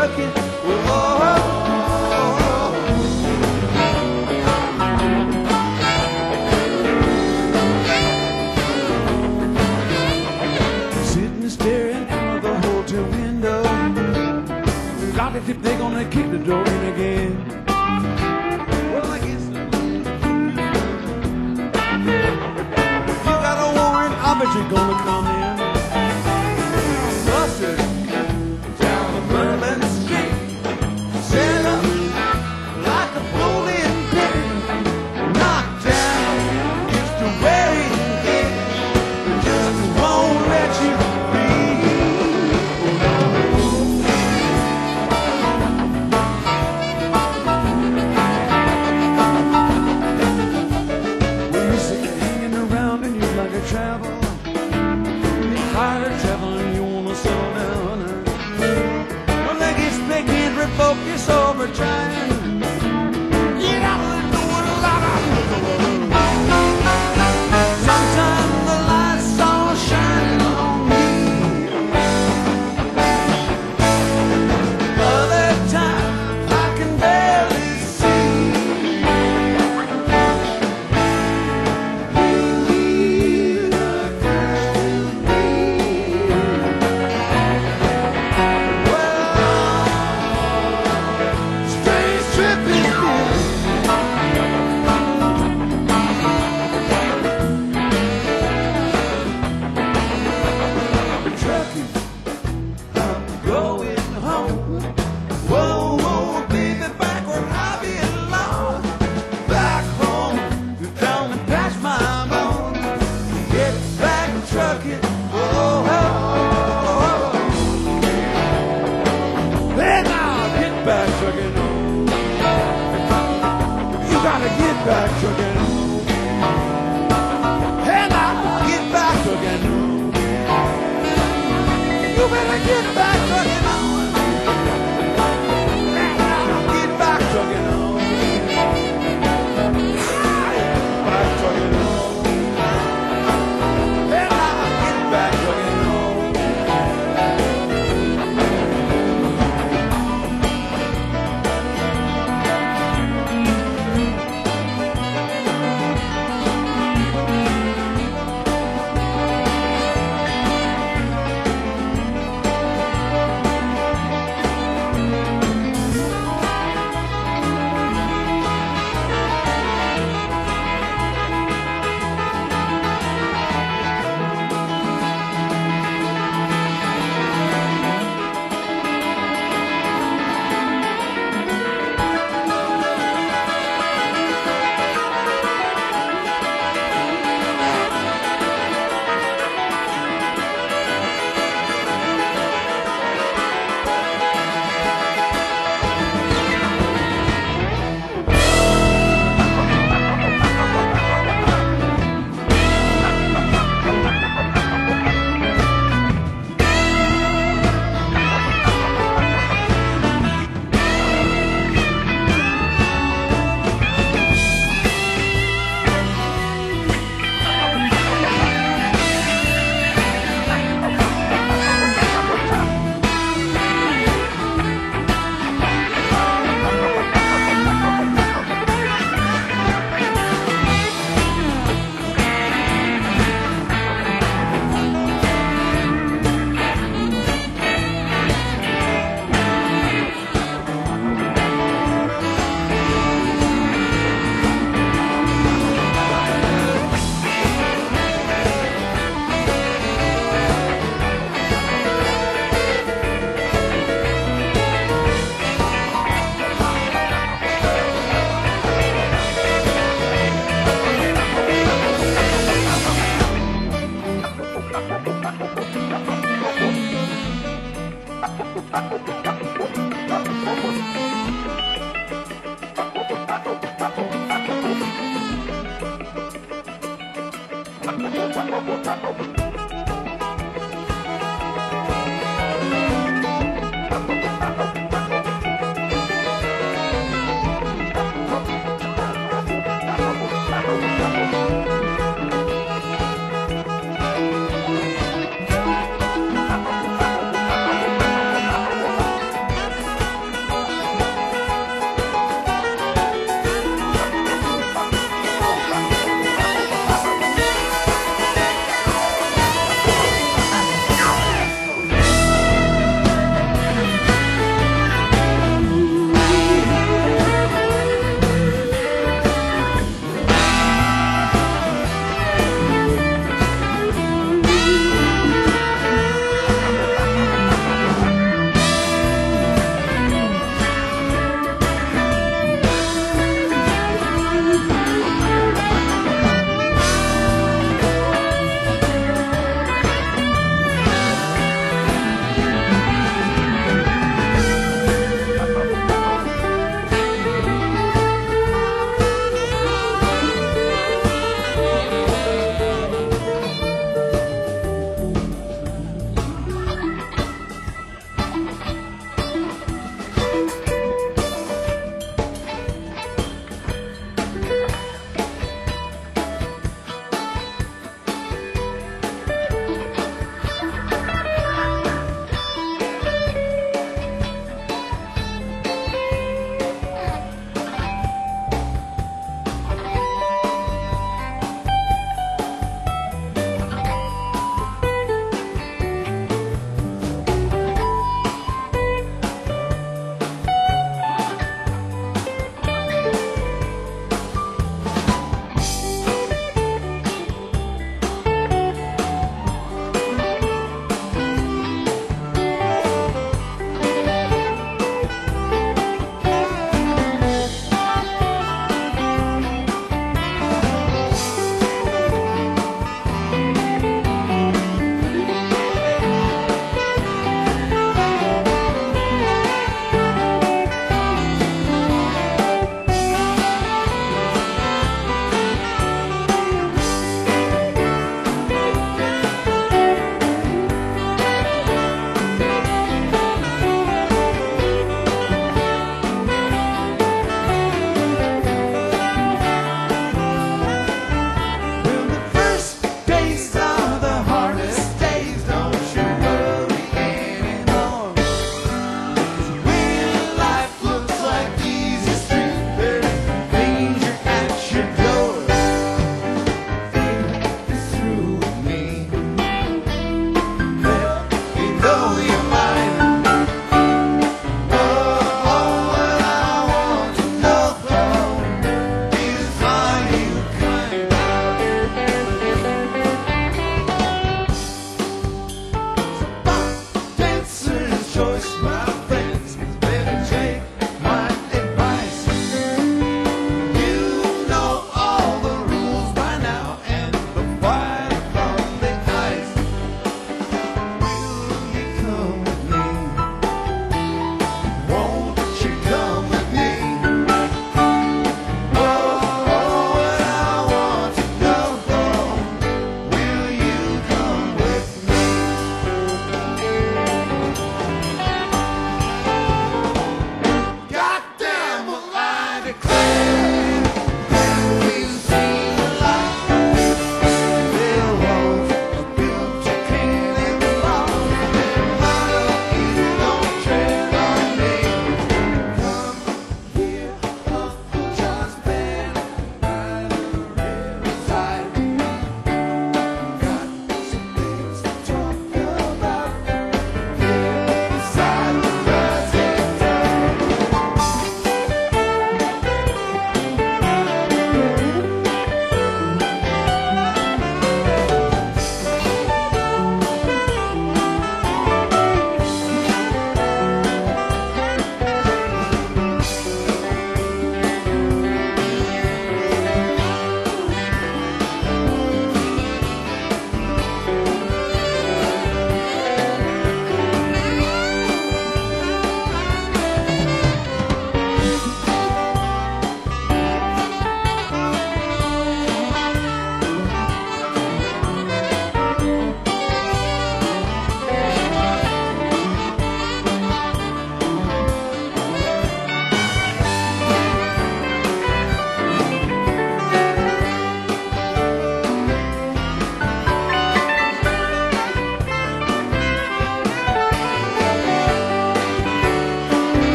trucking. Whoa. Staring out the hotel window. God, if they're gonna kick the door in again. Well, I guess you got a warrant. I bet you're gonna come in. Busted down the Bourbon Street. Set up like a bowling pin. Knocked down just the way it just won't let you. Travel, you're tired of traveling, you wanna settle down. Well, I guess they can't revoke your sober trying. Get out and doing a lot of sometimes the lights all shining on me. Other times I can barely see. Back trucking, And I'll get back trucking. You better get back trucking on. And I'll get back trucking on. Back trucking on. And I'll get back trucking on.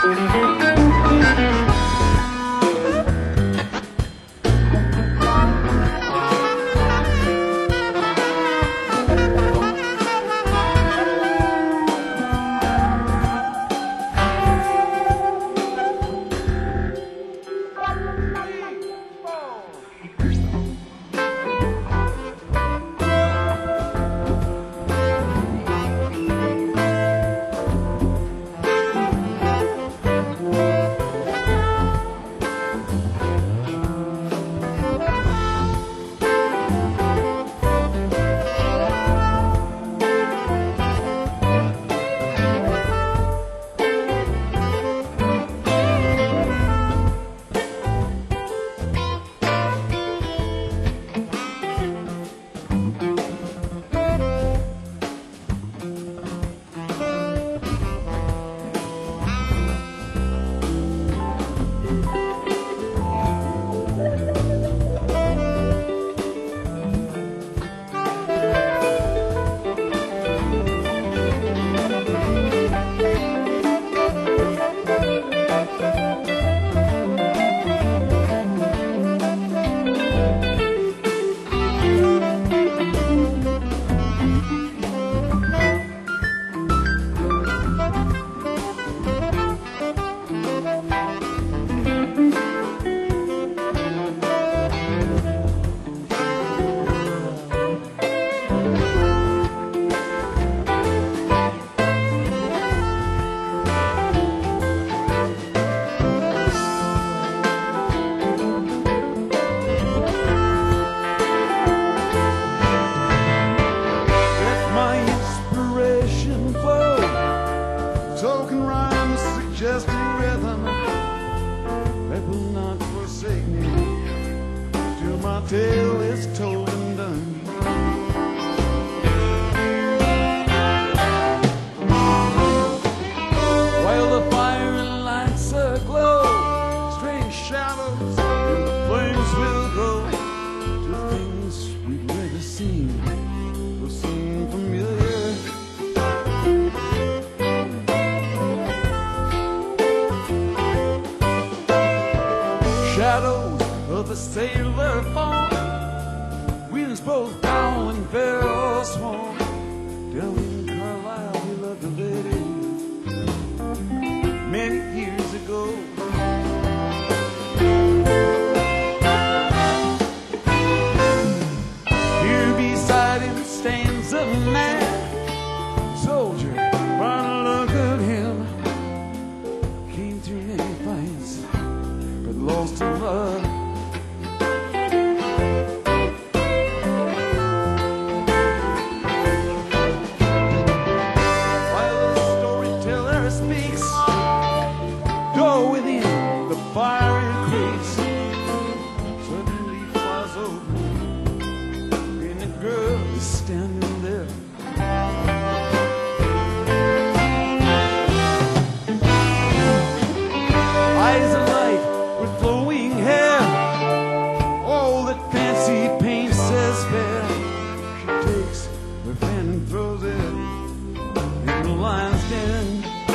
tale is told and done. While the fire lights aglow, strange shadows and the flames will grow to things we've never seen will seem familiar. Shadows of a sailor form, winds both bow and barrel swarm. Down in Carlisle, he loved a lady many years ago. Here beside him stands a man, soldier, by the look of him. Came through many fights, but lost in love. While the storyteller speaks, door within the fire creaks. Suddenly flies open, and the girl is standing there. Eyes alight with flowing hair, all that fancy paint says fair. She takes her fan and throws it in the lion's den.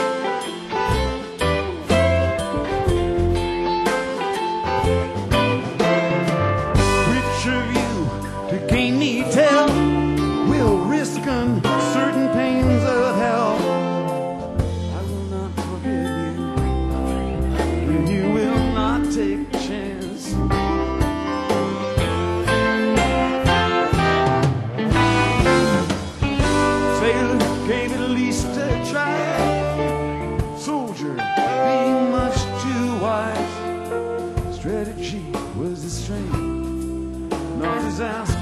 Which of you to gain me tell will risk uncertain pains of hell? I will not forgive you, and you will not take a chance. Sailor gave at least a try, soldier being much too wise. Strategy was the strength, not disaster.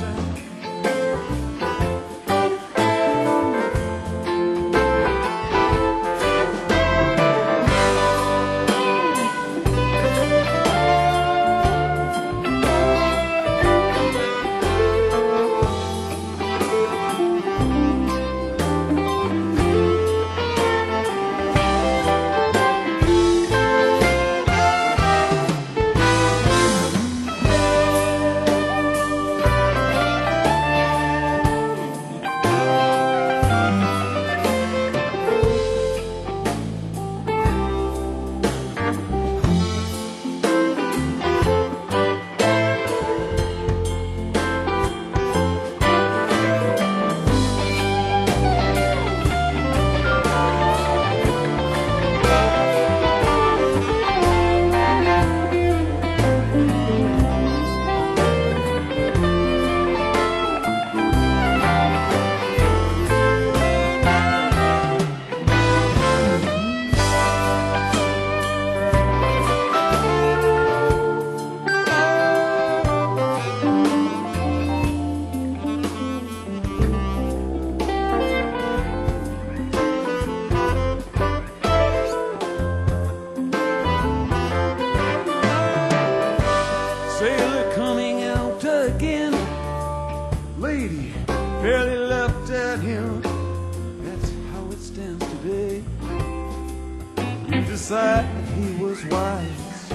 inside he was wise.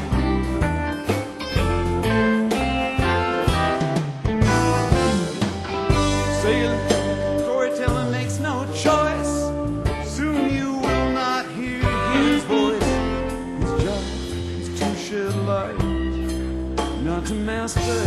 Sailor, storytelling makes no choice. Soon you will not hear his voice. His job is to shed light, not to master.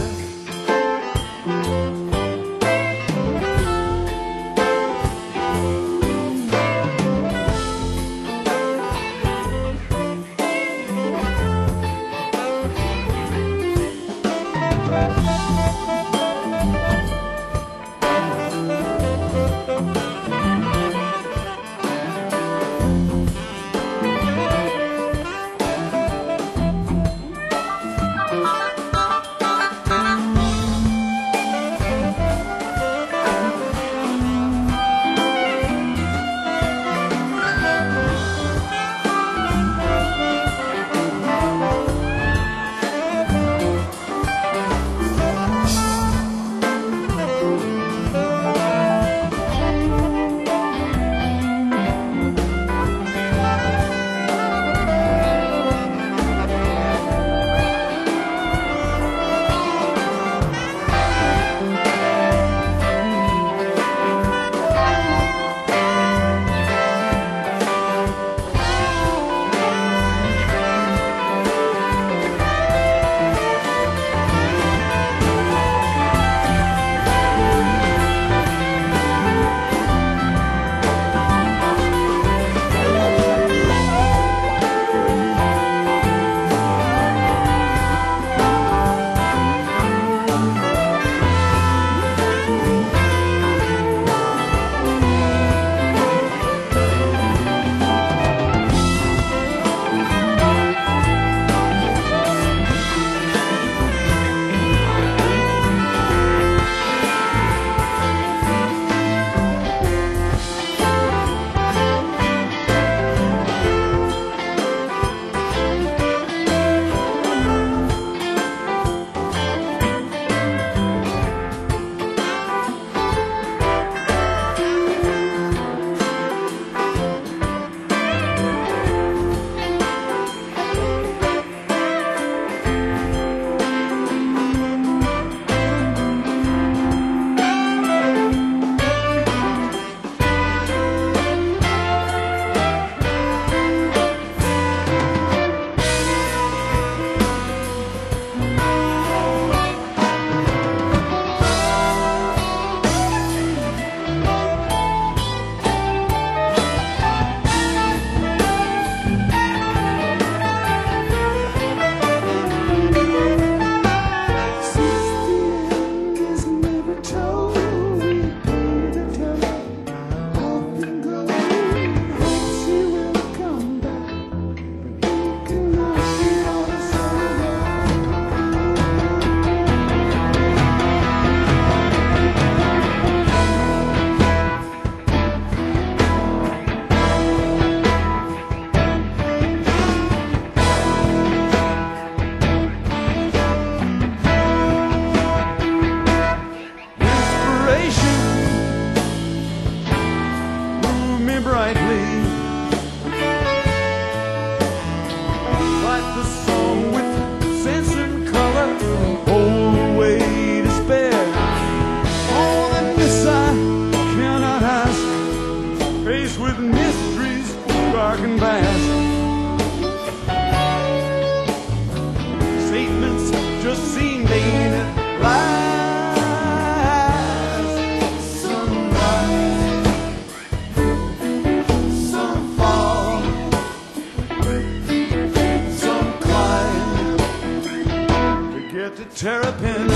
Terrapin.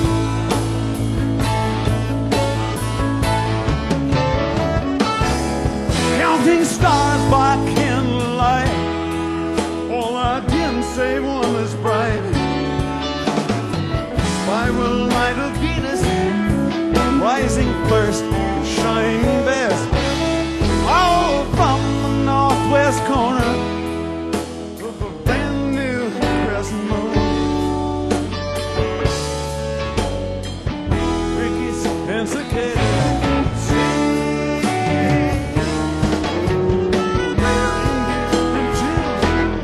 Counting stars by candlelight, all I didn't save one that's bright. Spiral light of Venus, rising first, shining best. All from the northwest corner of a brand new crescent moon. And cicadas sing, into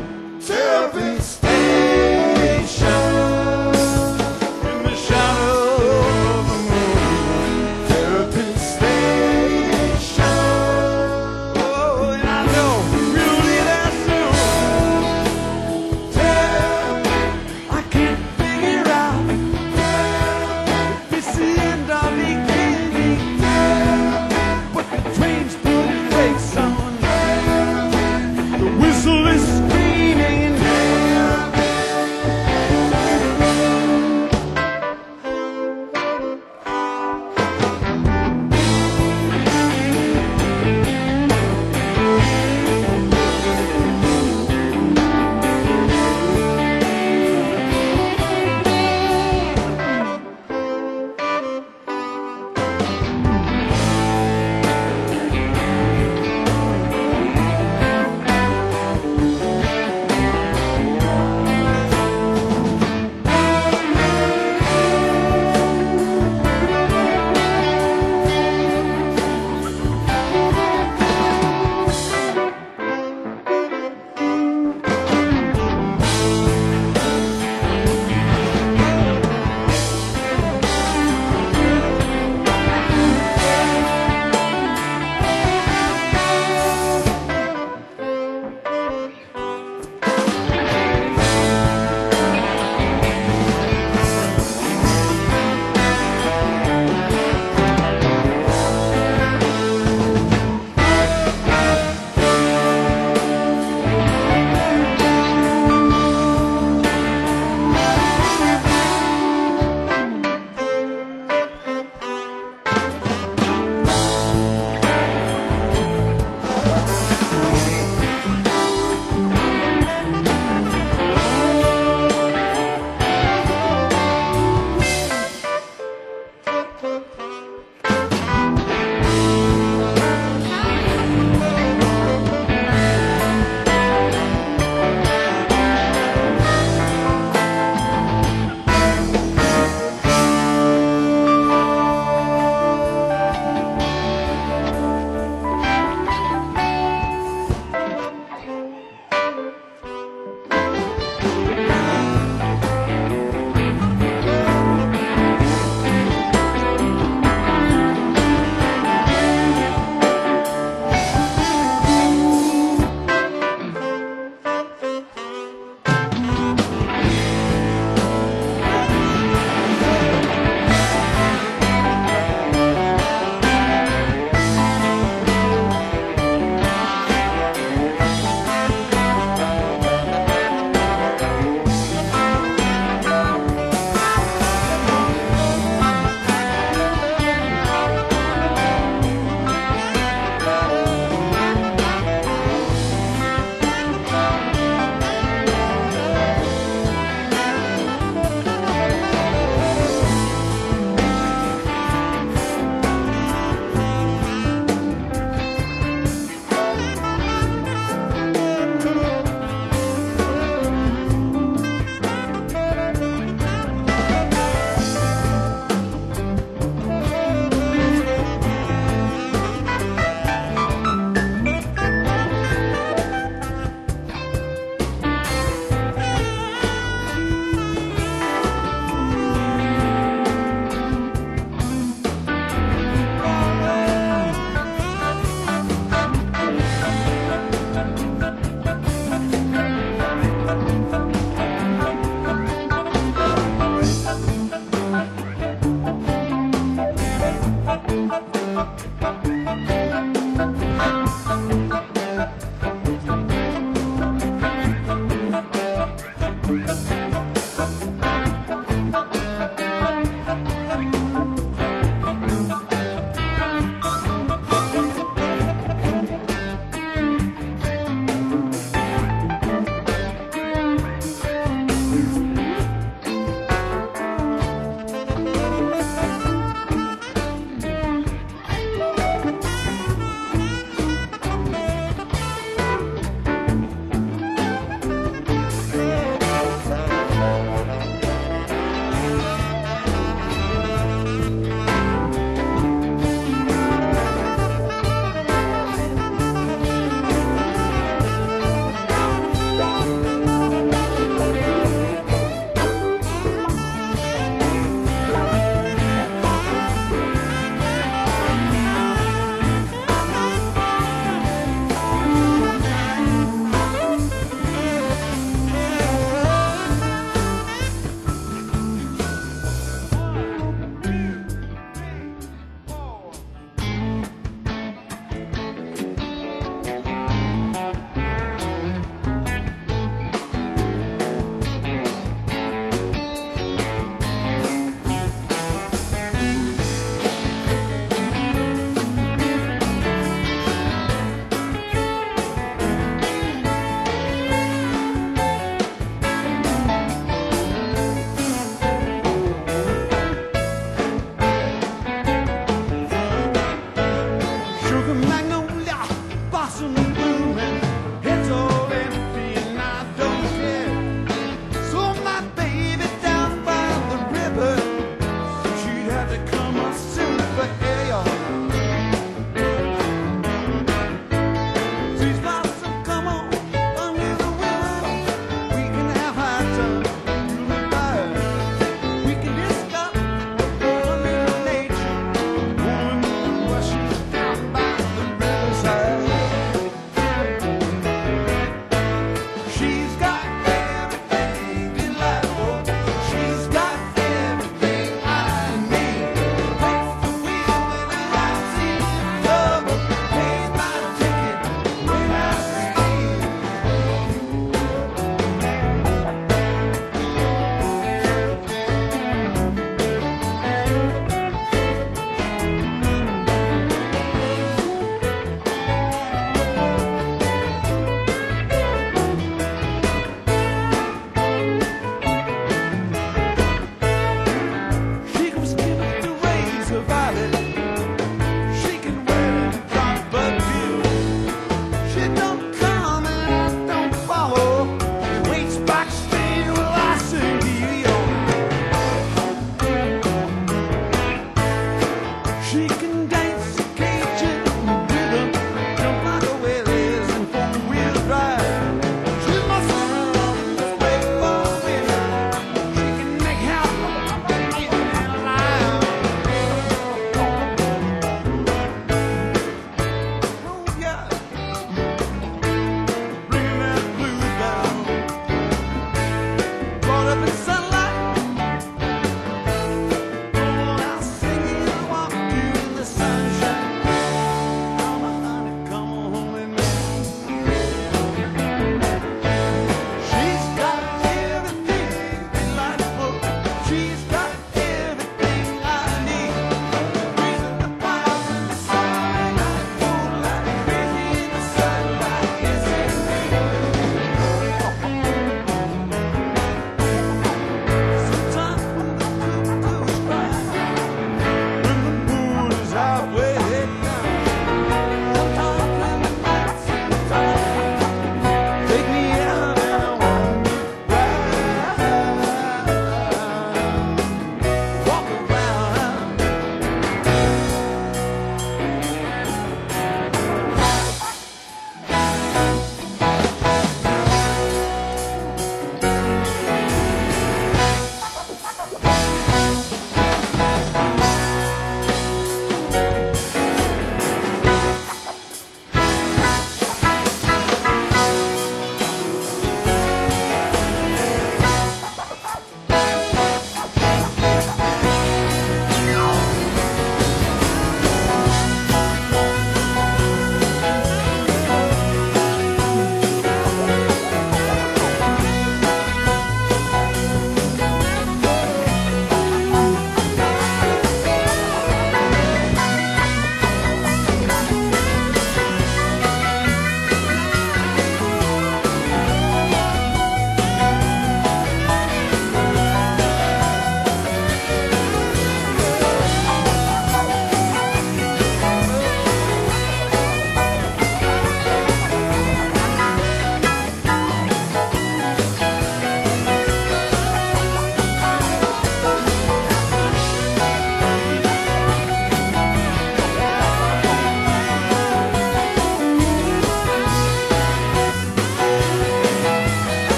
She's got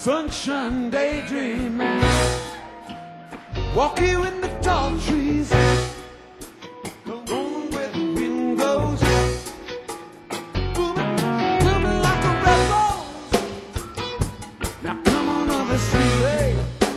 sunshine daydreaming. Walk you in the tall trees, going where the wind goes, booming, booming like a red rose. Now come on over, sweet lady.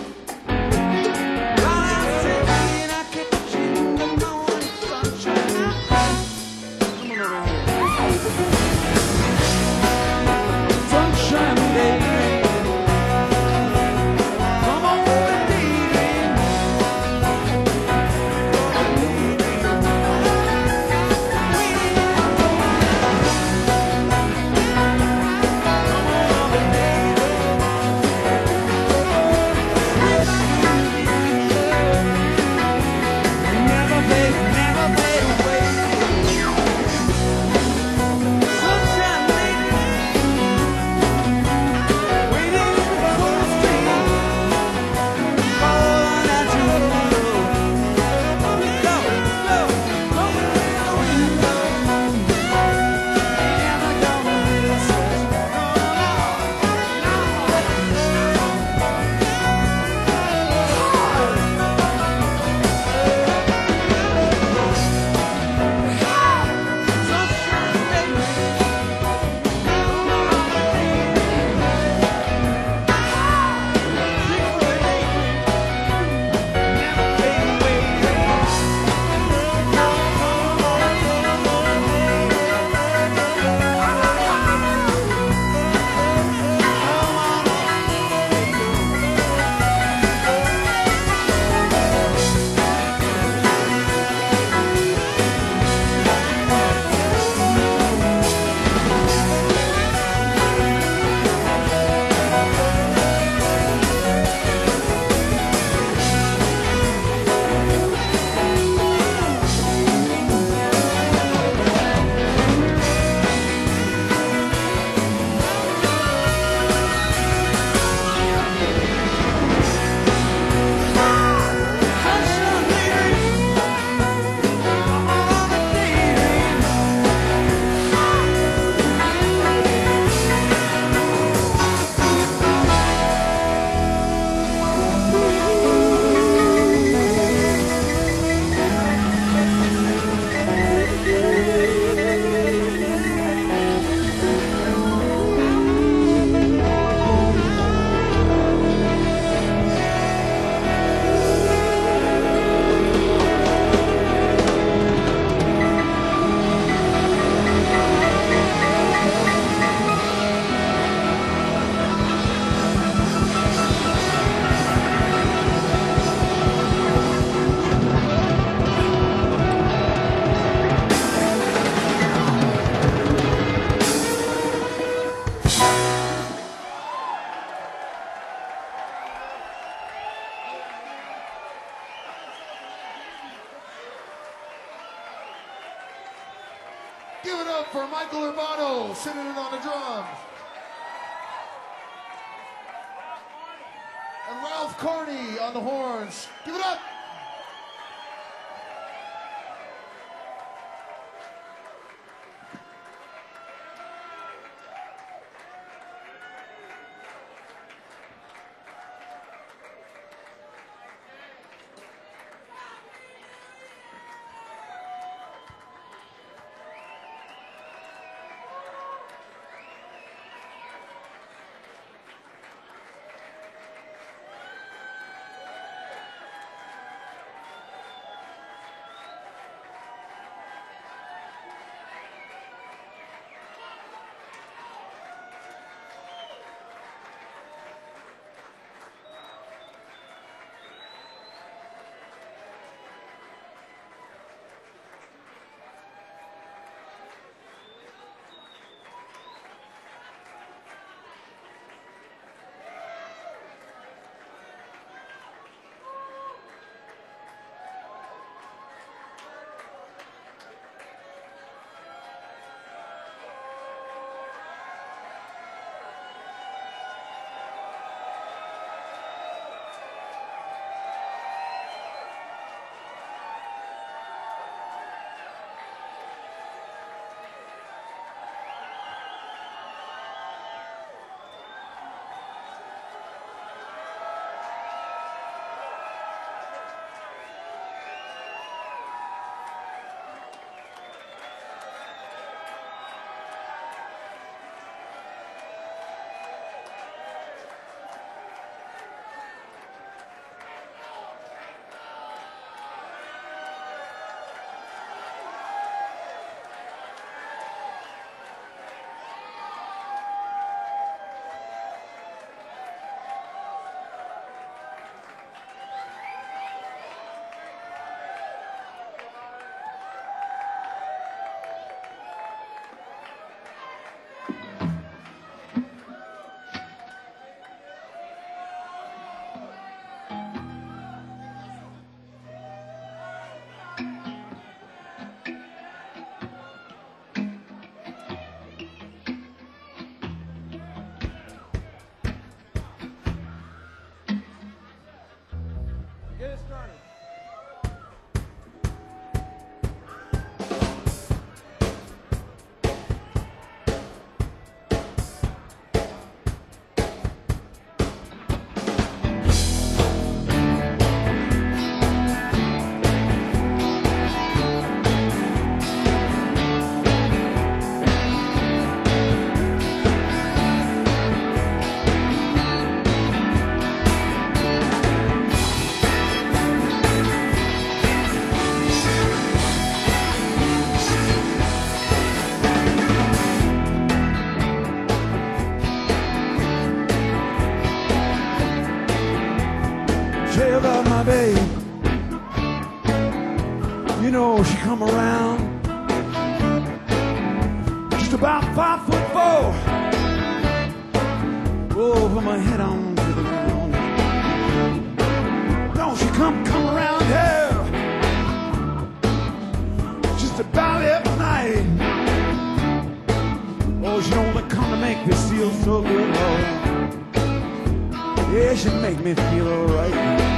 Give it up for Michael Urbano, sitting in on the drums. And Ralph Corney on the horns. Give it up. come around, just about five foot four. Oh, put my head on to the ground. Don't she come, come around here, just about every night. Oh, she only come to make me feel so good, Lord. Yeah, she make me feel alright.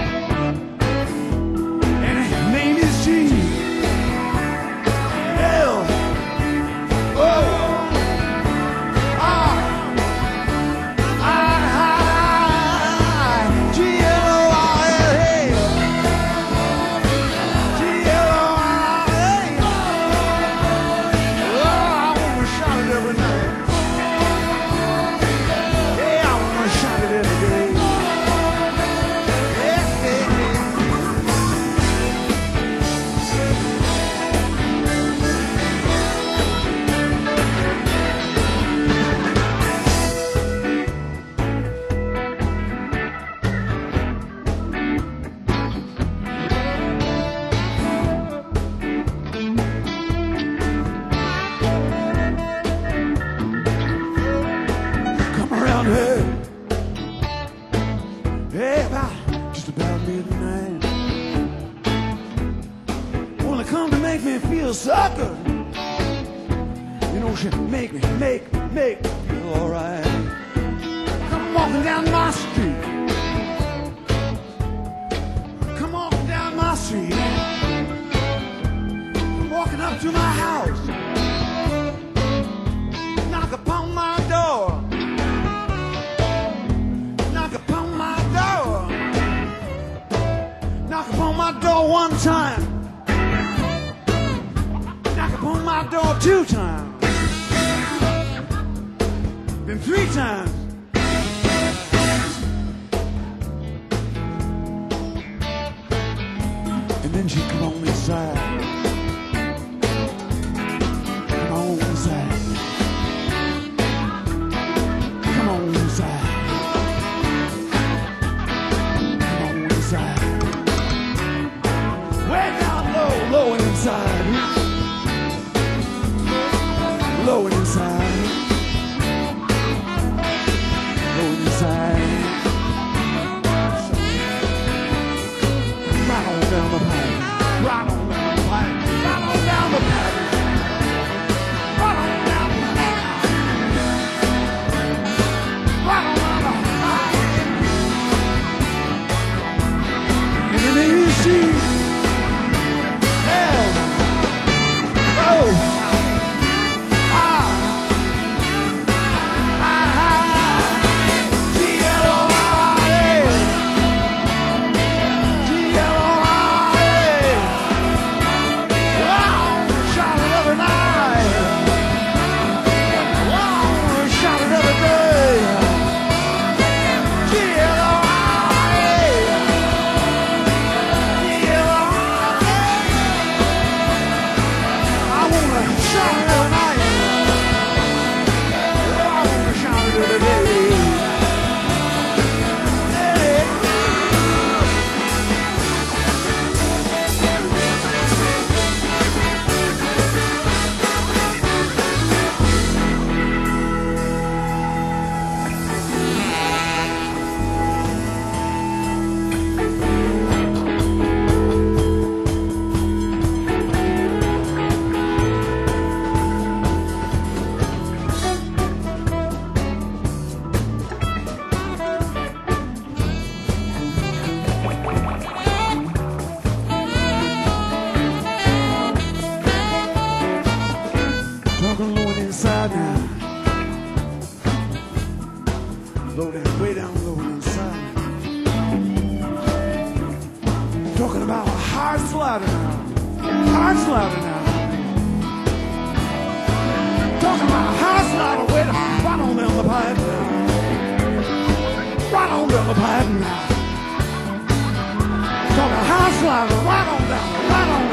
And her name is G. L. O. Hey, about, just about midnight. Wanna come to make me feel so good. You know she make me, make, make me feel alright. Come walking down my street. Come walking down my street. Walking up to my house. Knock upon my door. Knock upon my door one time. Knock upon my door two times. Then three times. And then she come on inside. Come on inside. Come on inside. Come on inside. Way down low, low and inside. Low and inside. Low and inside. Right on down the pipe. Right on down the pipe. Right on down the pipe. Right on down the pipe. Right on down the pipe. And then you see inside now. Low down, way down low inside. Talking about a hard slider now. Hard slider now. Talking about a hard slider, way down, right on down the pipe now. Right on down the pipe now. Talking hard slider, right on down, right on